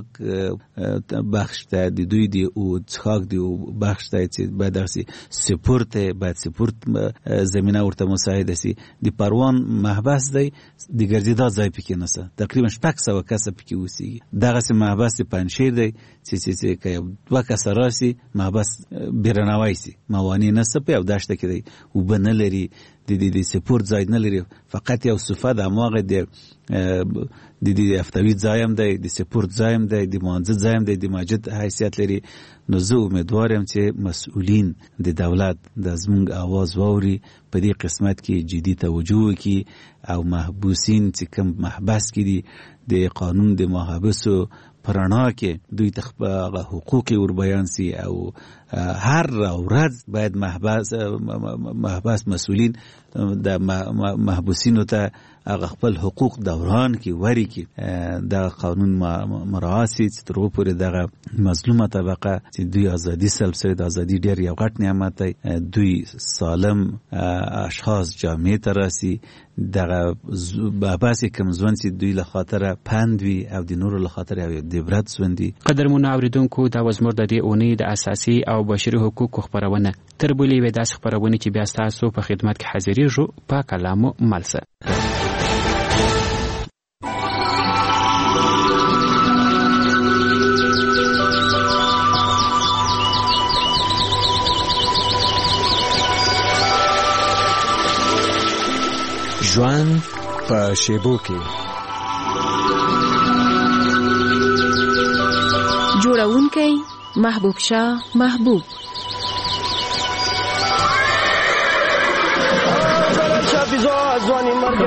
بخش ته، د دوی د څښاک د بخش ته چې باید داسې سپورت باید سپورت زمینه ورته مساعده شي. د پروان محبس دی د ګرځېدا ځای پکې نشته، تقریبا 600 کس پکې اوسېږي. دغسې محبس د پنجشیر دی چې که 2 کس راشي محبس بیرنوی شي، موانع نشته په یو دشته کې دی، اوبه نه لري، د سپورت ځای نه لري، فقط یو صفه د هماغه د افتوی ځای هم دی، د سپورت ځای هم دی، د مانځه ځای هم دی، د مسجد حیثیت لري. نو زه امیدوار یم چې مسؤلین د دولت د زمونږ आवाज واوري، په دې قسمت کې جدي توجه وکړي او محبوسین چې کوم محبس کې دي د قانون د محابسو پرانا کې دوی ته حقوق ور بیان سي او هر ورځ باید محبس مسؤلین د محبوسینو ته هغه خپل حقوق دوران کې وری کې د قانون مراعات چې تر پورې دغه مظلومه طبقه چې دوی ازادي سلب شوی د ازادي ډیر یو غټ نعمت دی، دوی سالم اشخاص جامعه ته راسي، دغه باسي کوم ژوند چې دوی له خاطر پند وي او د نورو له خاطر یو د عبرت ژوند دي. قدرمنو اوریدونکو دا وزمر د دې اونۍ د اساسي او بشري حقوقو خبرونه تر بلې وې داسې خبرونه چې بیا تاسو په خدمت کې حاضرېږو په کلامو ملسه. ژوند په شیبو کې جوړونکی محبوب شاه محبوب. ځواني مرګ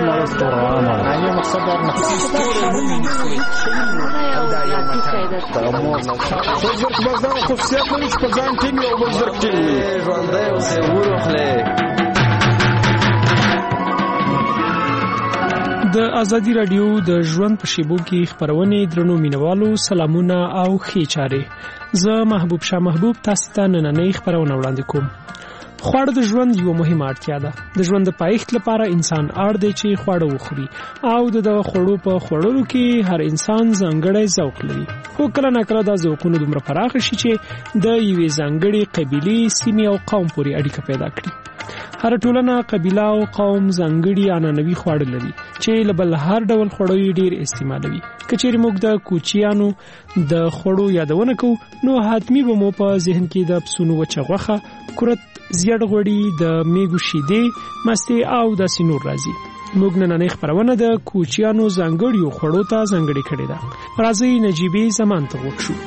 د ازادي رادیو د ژوند په شیبو کې خبرونه درنو مینوالو سلامونه او ښې چارې. زه محبوب شاه محبوب تاسو ته نننۍ خبرونه وړاندې کوم. خواړه د ژوند یو مهمه اړتیا ده. د ژوند د پایښت لپاره انسان اړ دی چې خواړه وخوري او د خوړو په خوړلو کې هر انسان ځانګړی ذوق لري. خو کله ناکله دا ذوقونه دومره پراخ شي چې د یوې ځانګړې قبیلې، سیمې او قوم پورې اړیکه پیدا کړي. هر ټولنه، قبیله او قوم ځانګړي عنعنوي خواړه لري چې له بل هر ډول خوړو ډیر استعمالوي. کچېرې موږ د کوچیانو د خوړو یادونه کوو نو حتمی به مو په ذهن کې د پسونو وچه غوښه، کورت، زیړ غوړي، د میږو شیدې، مستې او داسې نور راځي. موږ نننۍ خبرونه د کوچیانو ځانګړیو خوړو ته ځانګړې کړې ده. راځئ نجیبې زمان ته غوږ شو.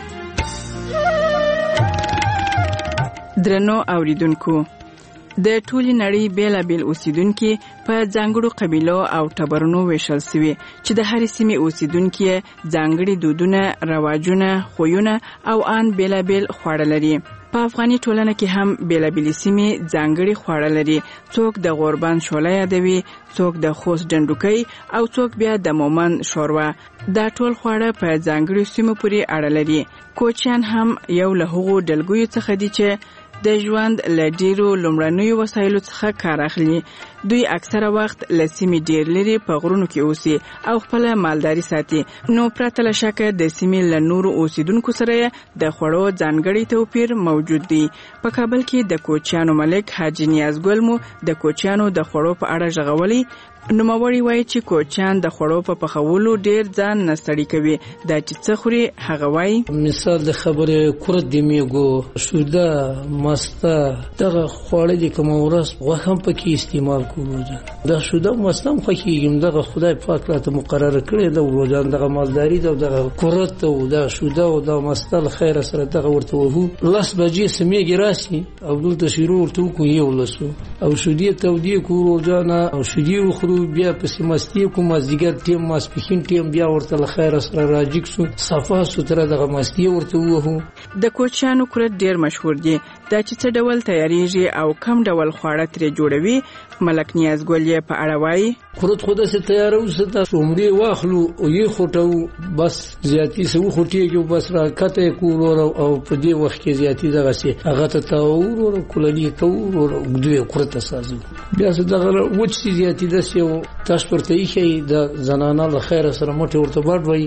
درنو اوریدونکو، د ټولې نړۍ بیلابیل اوسیدونکي په ځانګړو قبیلو او ټبرونو ویشل شوي چې د هرې سیمې اوسیدونکي ځانګړي دودونه، رواجونه، خویونه او ان بیلابیل خواړه لري. په افغاني ټولنه کې هم بیلابیل سیمې ځانګړي خواړه لري. څوک د غوربند شوله یادوي، څوک د خوست ډنډوکی او څوک بیا د مومن شوروا. دا ټول خواړه په ځانګړي سیمو پورې اړه لري. کوچیان هم یو له هغو ډلګیو څخه دي چې د ژوند له ډیرو لومړنیو وسایلو څخه کار اخلي. دوی اکثره وخت له سیمې ډیر لري په غرونو کې اوسي او خپل مالداري ساتي. نو پرته له شکه د سیمې له نورو اوسیدونکو سره د خوړو ځانګړی توپیر موجود دی. په کابل کې د کوچیانو ملک حاجی نیازګل مو د کوچیانو د خوړو په اړه ژغولي. نوموړی وایي چې کوچیان د خوړو په پخولو ډیر ځان نستړي کوي. دا چې څه خوري هغه وایي. مثال د خبره کورت د میږو، شوده، مسته، دغه خواړه دي کوم ورځ غوښه هم پکې استعمال کوو. دا شوده مسته هم خوښیږي. دغه خدای پاک راته مقرره کړی د وروجان دغه مالداري د دغه کورت او د شوده او د مسته له خیر سره دغه ورته وو لاس بجې سمېږي راسي او دلته شروع ورته کو یو لسو او شودي تودي کو وروجان او شودي وخورو بیا پسې مستی کوم ازګر ټیم ماسپخین ټیم بیا ورته له خیر سره راجیک سو صفه ستره دغه مستی ورته وو. د کوچیانو کورت ډیر مشهور دی. دا چې څه ډول تیاریږي او کم ډول خواړه ترې جوړوي ملک نیازګل یې په اړه وایي. کورت خوده سه تیارو ستا عمرې واخلو او یې خوټو بس زیاتی سه وخټیږي بس را کته کور او په دې وخت کې زیاتی دغه سه هغه ته تاور کوللی کور او دوی کورت سازو بیا سه دغه وچ زیاتی د سه تاسو پرته یې د زنانه له خیر سره موټ ورته باد وای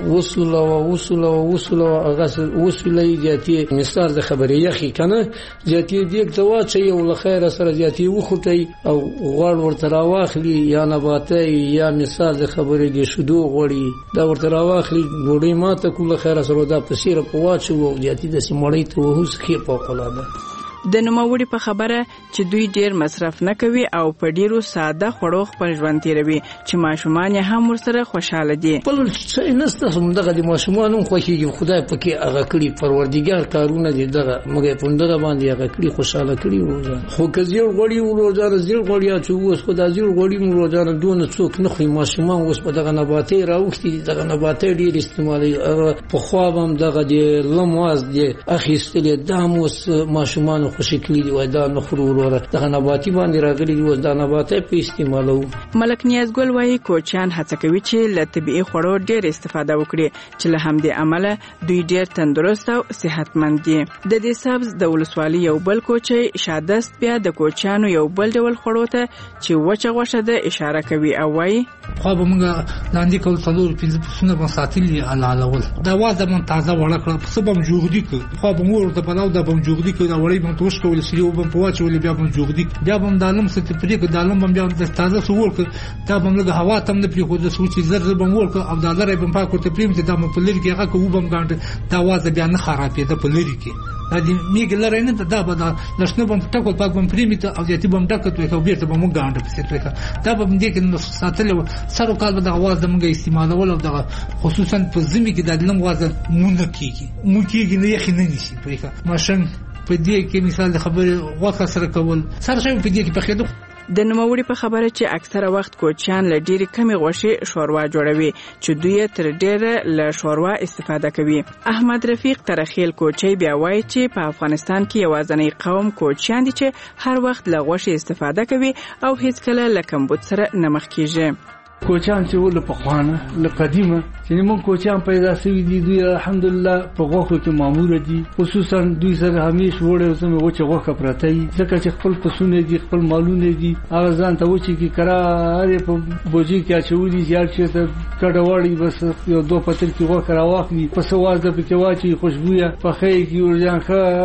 وصله هغه وصله زیاتی مثال د خبرې یخي کنه زیاتی دې دوا چې یو له خیر سره زیاتی وخټي او غوړ ورته راواخلی یا نباته یا مثال د خبرې دې شودو غوړي دا ورته راواخلی ګوډي ماته کوله خیر سره دا پسیره په واچو او زیاتی د سیمړی ته وهوس کې په قلاده. د نوموړي په خبره چې دوی ډیر مصرف نه کوي او په ډیرو ساده خوړو خپل ژوند تیروي چې ماشومان هم ورسره خوشاله دي. په څه نسته هم دغه د ماشومانو خوښیږي خدای پکې هغه کړی پروردګار کارونه دي دغه موږ په دغه باندې هغه کړی خوشاله کړی وروزه خو کزیر غوړي وروزه زیر غوړي چې اوس خدای زیر غوړي وروزه دون څوک نه خو ماشومان اوس په دغه نباتي راوختي دغه نباتي ډیر استعمالي په خوابم دغه د لمواز دي اخیستل داموس ماشومان خوشی کړی دی وای دا نخرو وروره دغه نباتي باندې راغلي دی وز دا نباتي په استعمالو. ملک نیازګل وایي کوچیان هڅه کوي چې له طبیعي خوړو ډېر استفاده وکړي چې له همدې عمله دوی ډېر تندرست او صحتمند دي. د دې سبز د ولسوالۍ یو بل کوچی شادست بیا د کوچیانو یو بل ډول خوړو ته چې وچه غوښه ده اشاره کوي او وایي خو به موږ لاندې کول څلور پنځه پسونه به ساتلي علالول دا وازه من تازه وړه کړه په سبم جوړدي ک خو به مور د بلاو د بم جوړدي ک دا وړي بم توش کول سړي وبم په واچول بیا بم جوړدي بیا بم دالم ست پرې ک دالم بم بیا د تازه سوور ک دا بم لګ هوا تم نه پرې خو د سوچي زر بم ور ک او دا لري بم پاک ته پریم چې دا په لری کې هغه کو بم ګاند دا وازه بیا نه خرابې ده په لری کې دا دې میګ لري نه دا به دا لښنه بم ټکو پاک بم پریم ته او دې بم ټکو ته بیرته بم ګاند په ست ته دا بم دې کې ساتل سره کال به د اواز د موږ استعمالول او د خصوصا په زمي کې د لم وازه مونږ کېږي نه یې نه نشي پرې ماشين په دې کې مثال خبره واخه سره کول سره شوی په دې کې په خېدو د نوموړي په خبره چې اکثره وخت کوچیان له ډېرې کمې غوښې شوروا جوړوي چې دوی تر ډېره له شوروا استفاده کوي. احمد رفیق ترخیل کوچی بیا وایي چې په افغانستان کې یوازینی قوم کوچیان دي چې هر وخت له غوښې استفاده کوي او هیڅ کله له کمبود سره نه مخ کیږي. کوچیان چې ول په خوانه له قدیمه چې موږ کوچیان پیدا شوي دي دوی الحمدلله په غوښو کې مامور دي خصوصا دوی سره همیش وړه سمې وچه غوښه پرته دي ځکه چې خپل پسونه دي خپل مالونه دي هغه ځان ته وچی کې کرا په بوجي کې اچولي ځار چې ته کډوالي بس یو دوه پتر کې غوښه راواخلي په سواز د پکې واچي خوشبویا په خې کې ورځان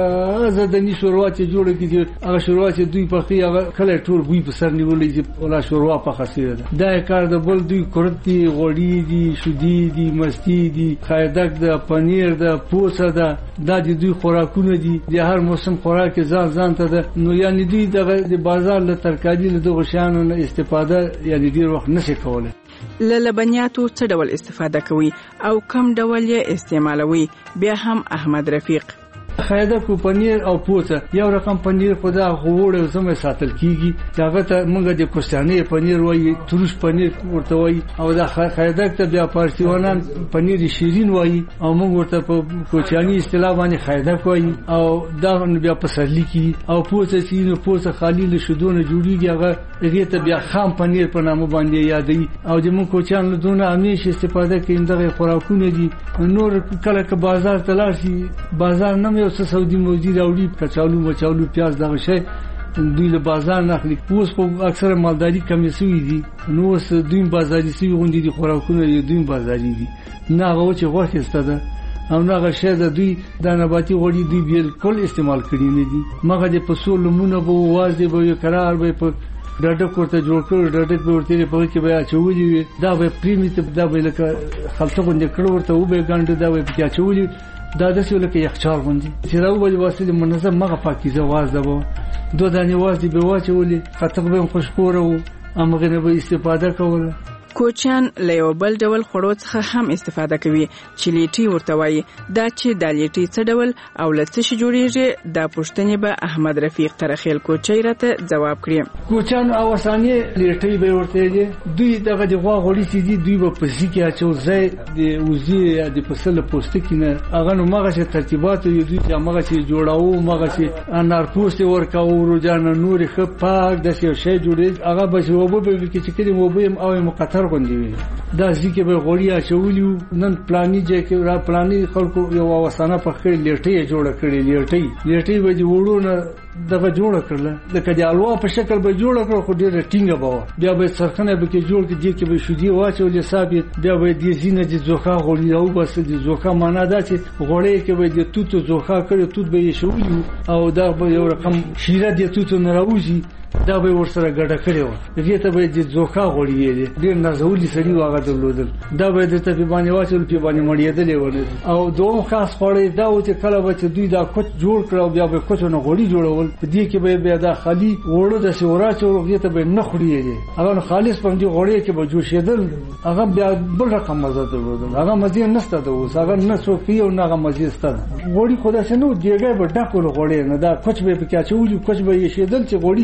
ښه زدنی شوروا چې جوړه کیږي هغه شوروا چې دوی په خې هغه کله ټول بوی په سر نیولې چې ولا شوروا په خاصه ده دا کار د بل دوی کورتی غوړی دي شودي دي مستی دي خایدک د پنیر د پوڅه ده د دوی خوراکونه دي د هر موسم خوراک ځان ته ده نو یعنی دوی د بازار له ترکاری له دغه شانو نه استفاده یعنی ډیر وخت نشي کولای. له لبنیاتو څه ډول استفاده کوي او کم ډول یې استعمالوي بیا هم احمد رفیق خایدک او پنیر او پوڅه یو رقم پنیر خدا غوړ زمه ساتل کیږي هغه ته موږ د کوستاني پنیر وایي ترش پنیر ورته وایي او دا خایدک ته بیا پارسیوانان پنیر شیرین وایي او موږ ورته په کوچانی اصطلاح باندې خایدک وایي او دا بیا پسرلی کی او پوڅه چې نو پوڅه خالی له شودونه جوړیږي هغه ته بیا خام پنیر په نامه باندې یادوي او د موږ کوچان له دونه همیشه استفاده کوي دغه خوراکونه دي نور کله که بازار تلار شي بازار نه یو څه سعودي موجود راوړي کچالو مچالو پیاز دغه شی دوی له بازار نه اخلي اوس په اکثره مالداري کمې سوي دي نو اوس دوی بازاري سوي غونډې دي خوراکونه دوی بازاري دي نه هغه چې غوښه ستده او نه هغه شی د دوی د نباتي غوړي دوی بالکل استعمال کړي نه دي مګر د پسو لمونه به وازه به قرار به په ډاډه کوته جوړ کړ ډاډه به ورته په کې بیا چولې دا به پریمیټ دا به لکه خلطه غونډه کړو ورته و به ګاند دا به بیا چولې دا د څه لکه یخچال غوندي چې راوځي واسطه منظم مغه پاکیزه واز ده دوه دانې واز دی به واچولې خطر به خوشبو او امغه نه به استفاده کوله. کوچیان له یو بل ډول خوړو څخه هم استفاده کوي چې لیټي ورته وایي دا چې د لیټي څه ډول او له څه شي جوړیږي دا پوښتنې به احمد رفیق ترخیل کوچی راته ځواب کړي. کوچیان او اسانه لیټي به ورته دي دوی دغه د غوا غوړي چې دوی په پسې کې اچو ځای د وزي د فصل پوسټ کې نه هغه نو مغه چې ترتیبات یو دوی چې مغه چې جوړاو مغه چې انار پوسټ ورکاو روزانه نور خ پاک د شی جوړي هغه به وبو به کې چې کړي وبو او مقطر غوندي دا ځکه به غوړی اچولیو نن پلاني چې را پلاني خلکو یو وسانه په خې لیټي جوړ کړي لیټي به دی وړونه دغه جوړ کړل د کډیالوا په شکل به جوړ کړ خو ډېر ټینګه بوا بیا به سرخنه به کې جوړ کړي چې به شودي واچولې ثابت بیا به دې زینه د زوخه غوړی او بس د زوخه معنا دا چې غوړی کې به د توت زوخه کړي توت به شوی او دا به یو رقم شیره د توت نه راوځي دا به ورسره ګډه کړي و دې ته به د زوخه غوړی دی ډېر نازولي سړي واغه درلودل دا به د ته په باندې واچول په باندې مړیدلې ونه او دوه خاص خوري دا و چې کله به چې دوی دا کوچ جوړ کړو بیا به کوچ نه غوړی جوړول په دې کې به بیا دا خالی وړو د سورا چورغه ته به نه خوري هغه خالص په دې غوړی کې به جوشیدل هغه بیا بل رقم مزه درلودل هغه مزه نسته د اوس هغه نه څوکي او نه هغه مزه ستل غوړی خدا شنو دیګه به ډکول غوړی نه دا کوچ به پکې چولې کوچ به یې شیدل چې غوړی تی وځي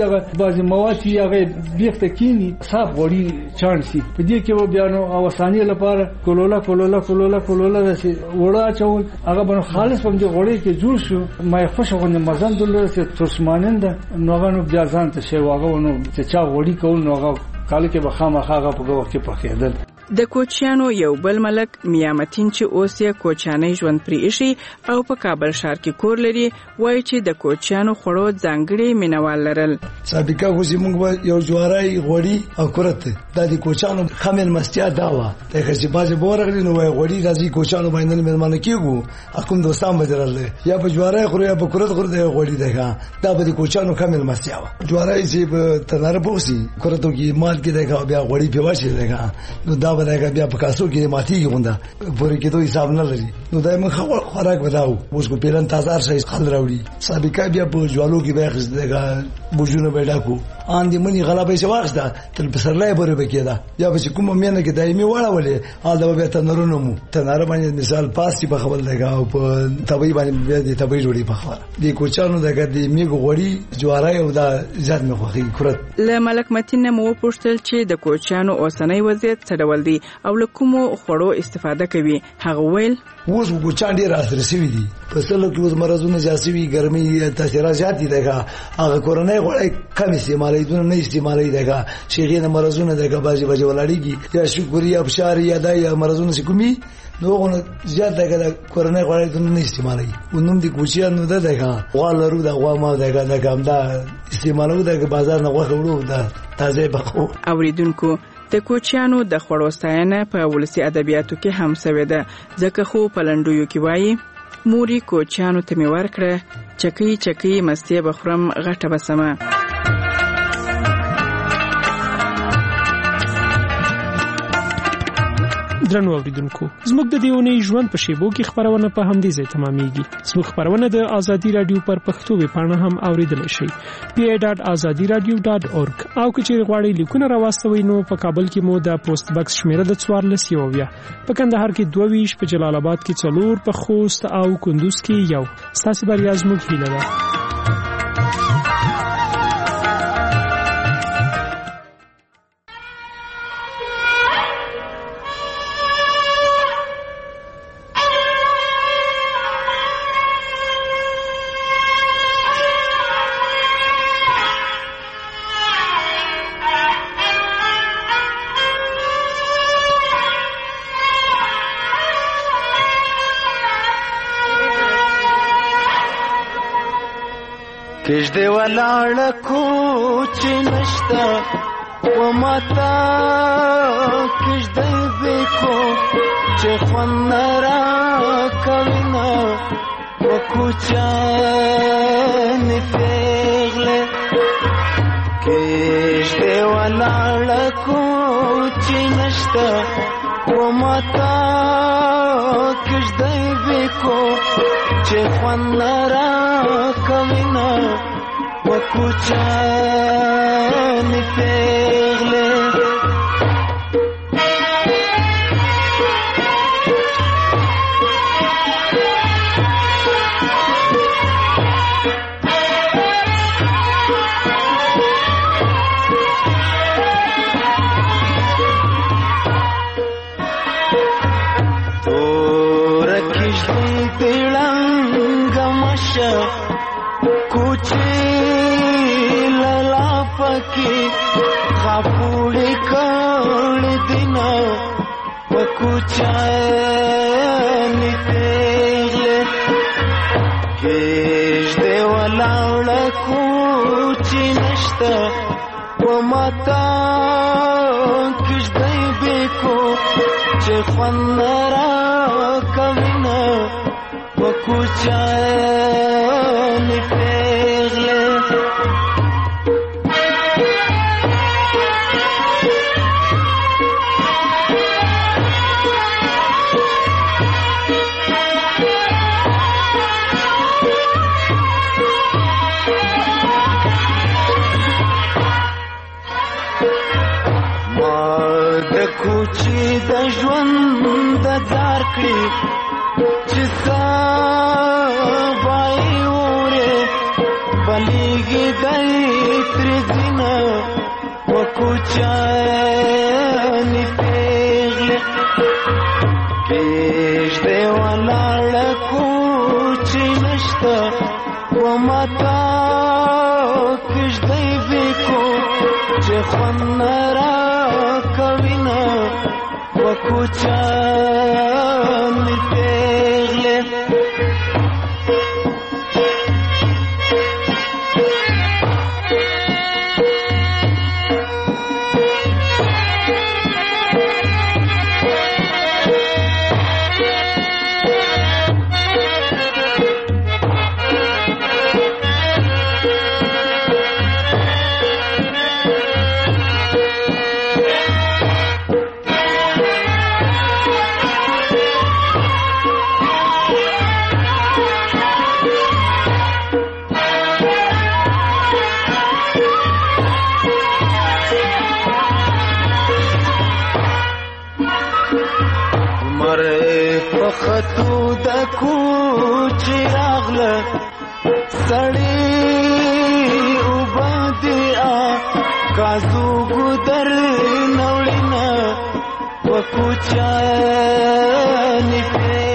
هغه بعض مواد چې هغه بیخته کینی صاف غوړي چانسي په دې کې و بیا نو اوساني لپاره کولولا داسې وړه چول هغه باندې خالص په دې غوړي کې جوړ شو ما خوښ غوښنه مزان دلته چې ترسماننده نو هغه نو بیا ځان ته شی واغه نو چې چا غوړي کول نو هغه کال کې به خامخا په وخت کې پخېدل. د کوچیانو یو بل ملک میامتین چې اوس یې کوچیاني ژوند پرې ایشي او په کابل ښار کې کور لري وایي چې د کوچیانو خوړو ځانګړي مینوال لرل. سابقه خو زموږ یو جوارای غوړي او کرته د کوچیانو خمل مستیا داوا ته چې بازه بورغلی نو غوړي راځي کوچیانو باندې مېلمانه کیږي اكم دوستان بدرل یا په جوارای خوري یا په کرته غوړي دغه دا به کوچیانو خمل مستیا جوارای چې تنار بوسي کرته کې مال کې دغه بیا غوړي پیواشي دغه نو دا بداګه بیا په کاسو کې ماتي غونډه پورې کې دوی حساب نه لري نو دایمه خوراک بداو اوس کو پیران تازه شي خل راوړي سابقه بیا په جوالو کې به خز دغه بوجونه پیدا کو ان دې منی غلبې شواخته تل په سرلای پورې بکیدا یا به کوم مینه کې دایمي واړولې حال دا به تنورونو مو تنار باندې مثال پاسي په خپل دغه او په تبي باندې دې تبي جوړي په خبره دې کوچانو دغه دې میګو غوړي جوارای او دا زیات مې خوخي کرت ل ملک متین مو پوښتل چې د کوچانو اوسنۍ وضعیت څه ډول دی او له کومو خوړو استفاده کوي. هغه ویل اوس کوچان ډیر اثر شوی دي په سلو کې اوس مرزونه جاسوي ګرمي تاثیرات زیات دي دغه هغه کورونای غوړي کم استعمالي دونه نه استعمالي دغه شیغینه مرزونه دغه باجی ولاړيږي یا شکریا ابشار یا دای مرزونه سکومي نوغه زیات دغه کورونای غوړي دونه نه استعمالي ونوم دي کوچیانو دغه غوالرو دغه ما دغه دا استعمالو دغه بازار نه غوړو دا تازه بخو. اوریدونکو د کوچیانو د خوړو ستاینه په ولسی ادبیاتو کې هم سوي ده ځکه خو په لنډیو کې وایي موري کوچیانو ته می ورکړه چکی مستی بخرم غټه بسمه. درنو اوریدونکو زموږ د دیونی ژوند په شیبو کې خبرونه په همدې ځای تمامېږي. زموږ خبرونه د ازادي رادیو پر پښتو ویبپاڼه هم اوریدل شي pa.azadiradio.org او که چیرې غواړئ لیکونه راوستوئ نو په کابل کې مو د پوسټ باکس شمیره د 14 په کندهار کې 22 په جلال آباد کې 4 په خوست او کندوز کې 1 ستاسو بریا زموږ هیله ده. کښدې ولاړ کوچ نشتا و ماتا کښدې بکو چې خوند را کوینا و کوچان پیغله کښدې ولاړ کوچ نشتا و ماتا کښدې بکو چې خوند را کوینا و کوچان پیغله تور کشتی تلنگ مشا کوچی للا پکی خاپوڑی کڑ دینا و کوچانی پیغلے کش دے ولاوڑا کوچی نشتا و ماتا کش دے بیکو چه خوند را کمینا و کوچانی پیغلے کوچی د ژوند د دار کړی چې سبای وره غلیږي دای تر دینه وکوچانی پیغله کېش دی ولاړه کوچی نشته ومتا کېش دی بیکو چې خوند را کوي نه وکوچانی پیغله خطو د کوچی راغله سړی وبدیا کازو ګدر نوړینا وکوچانی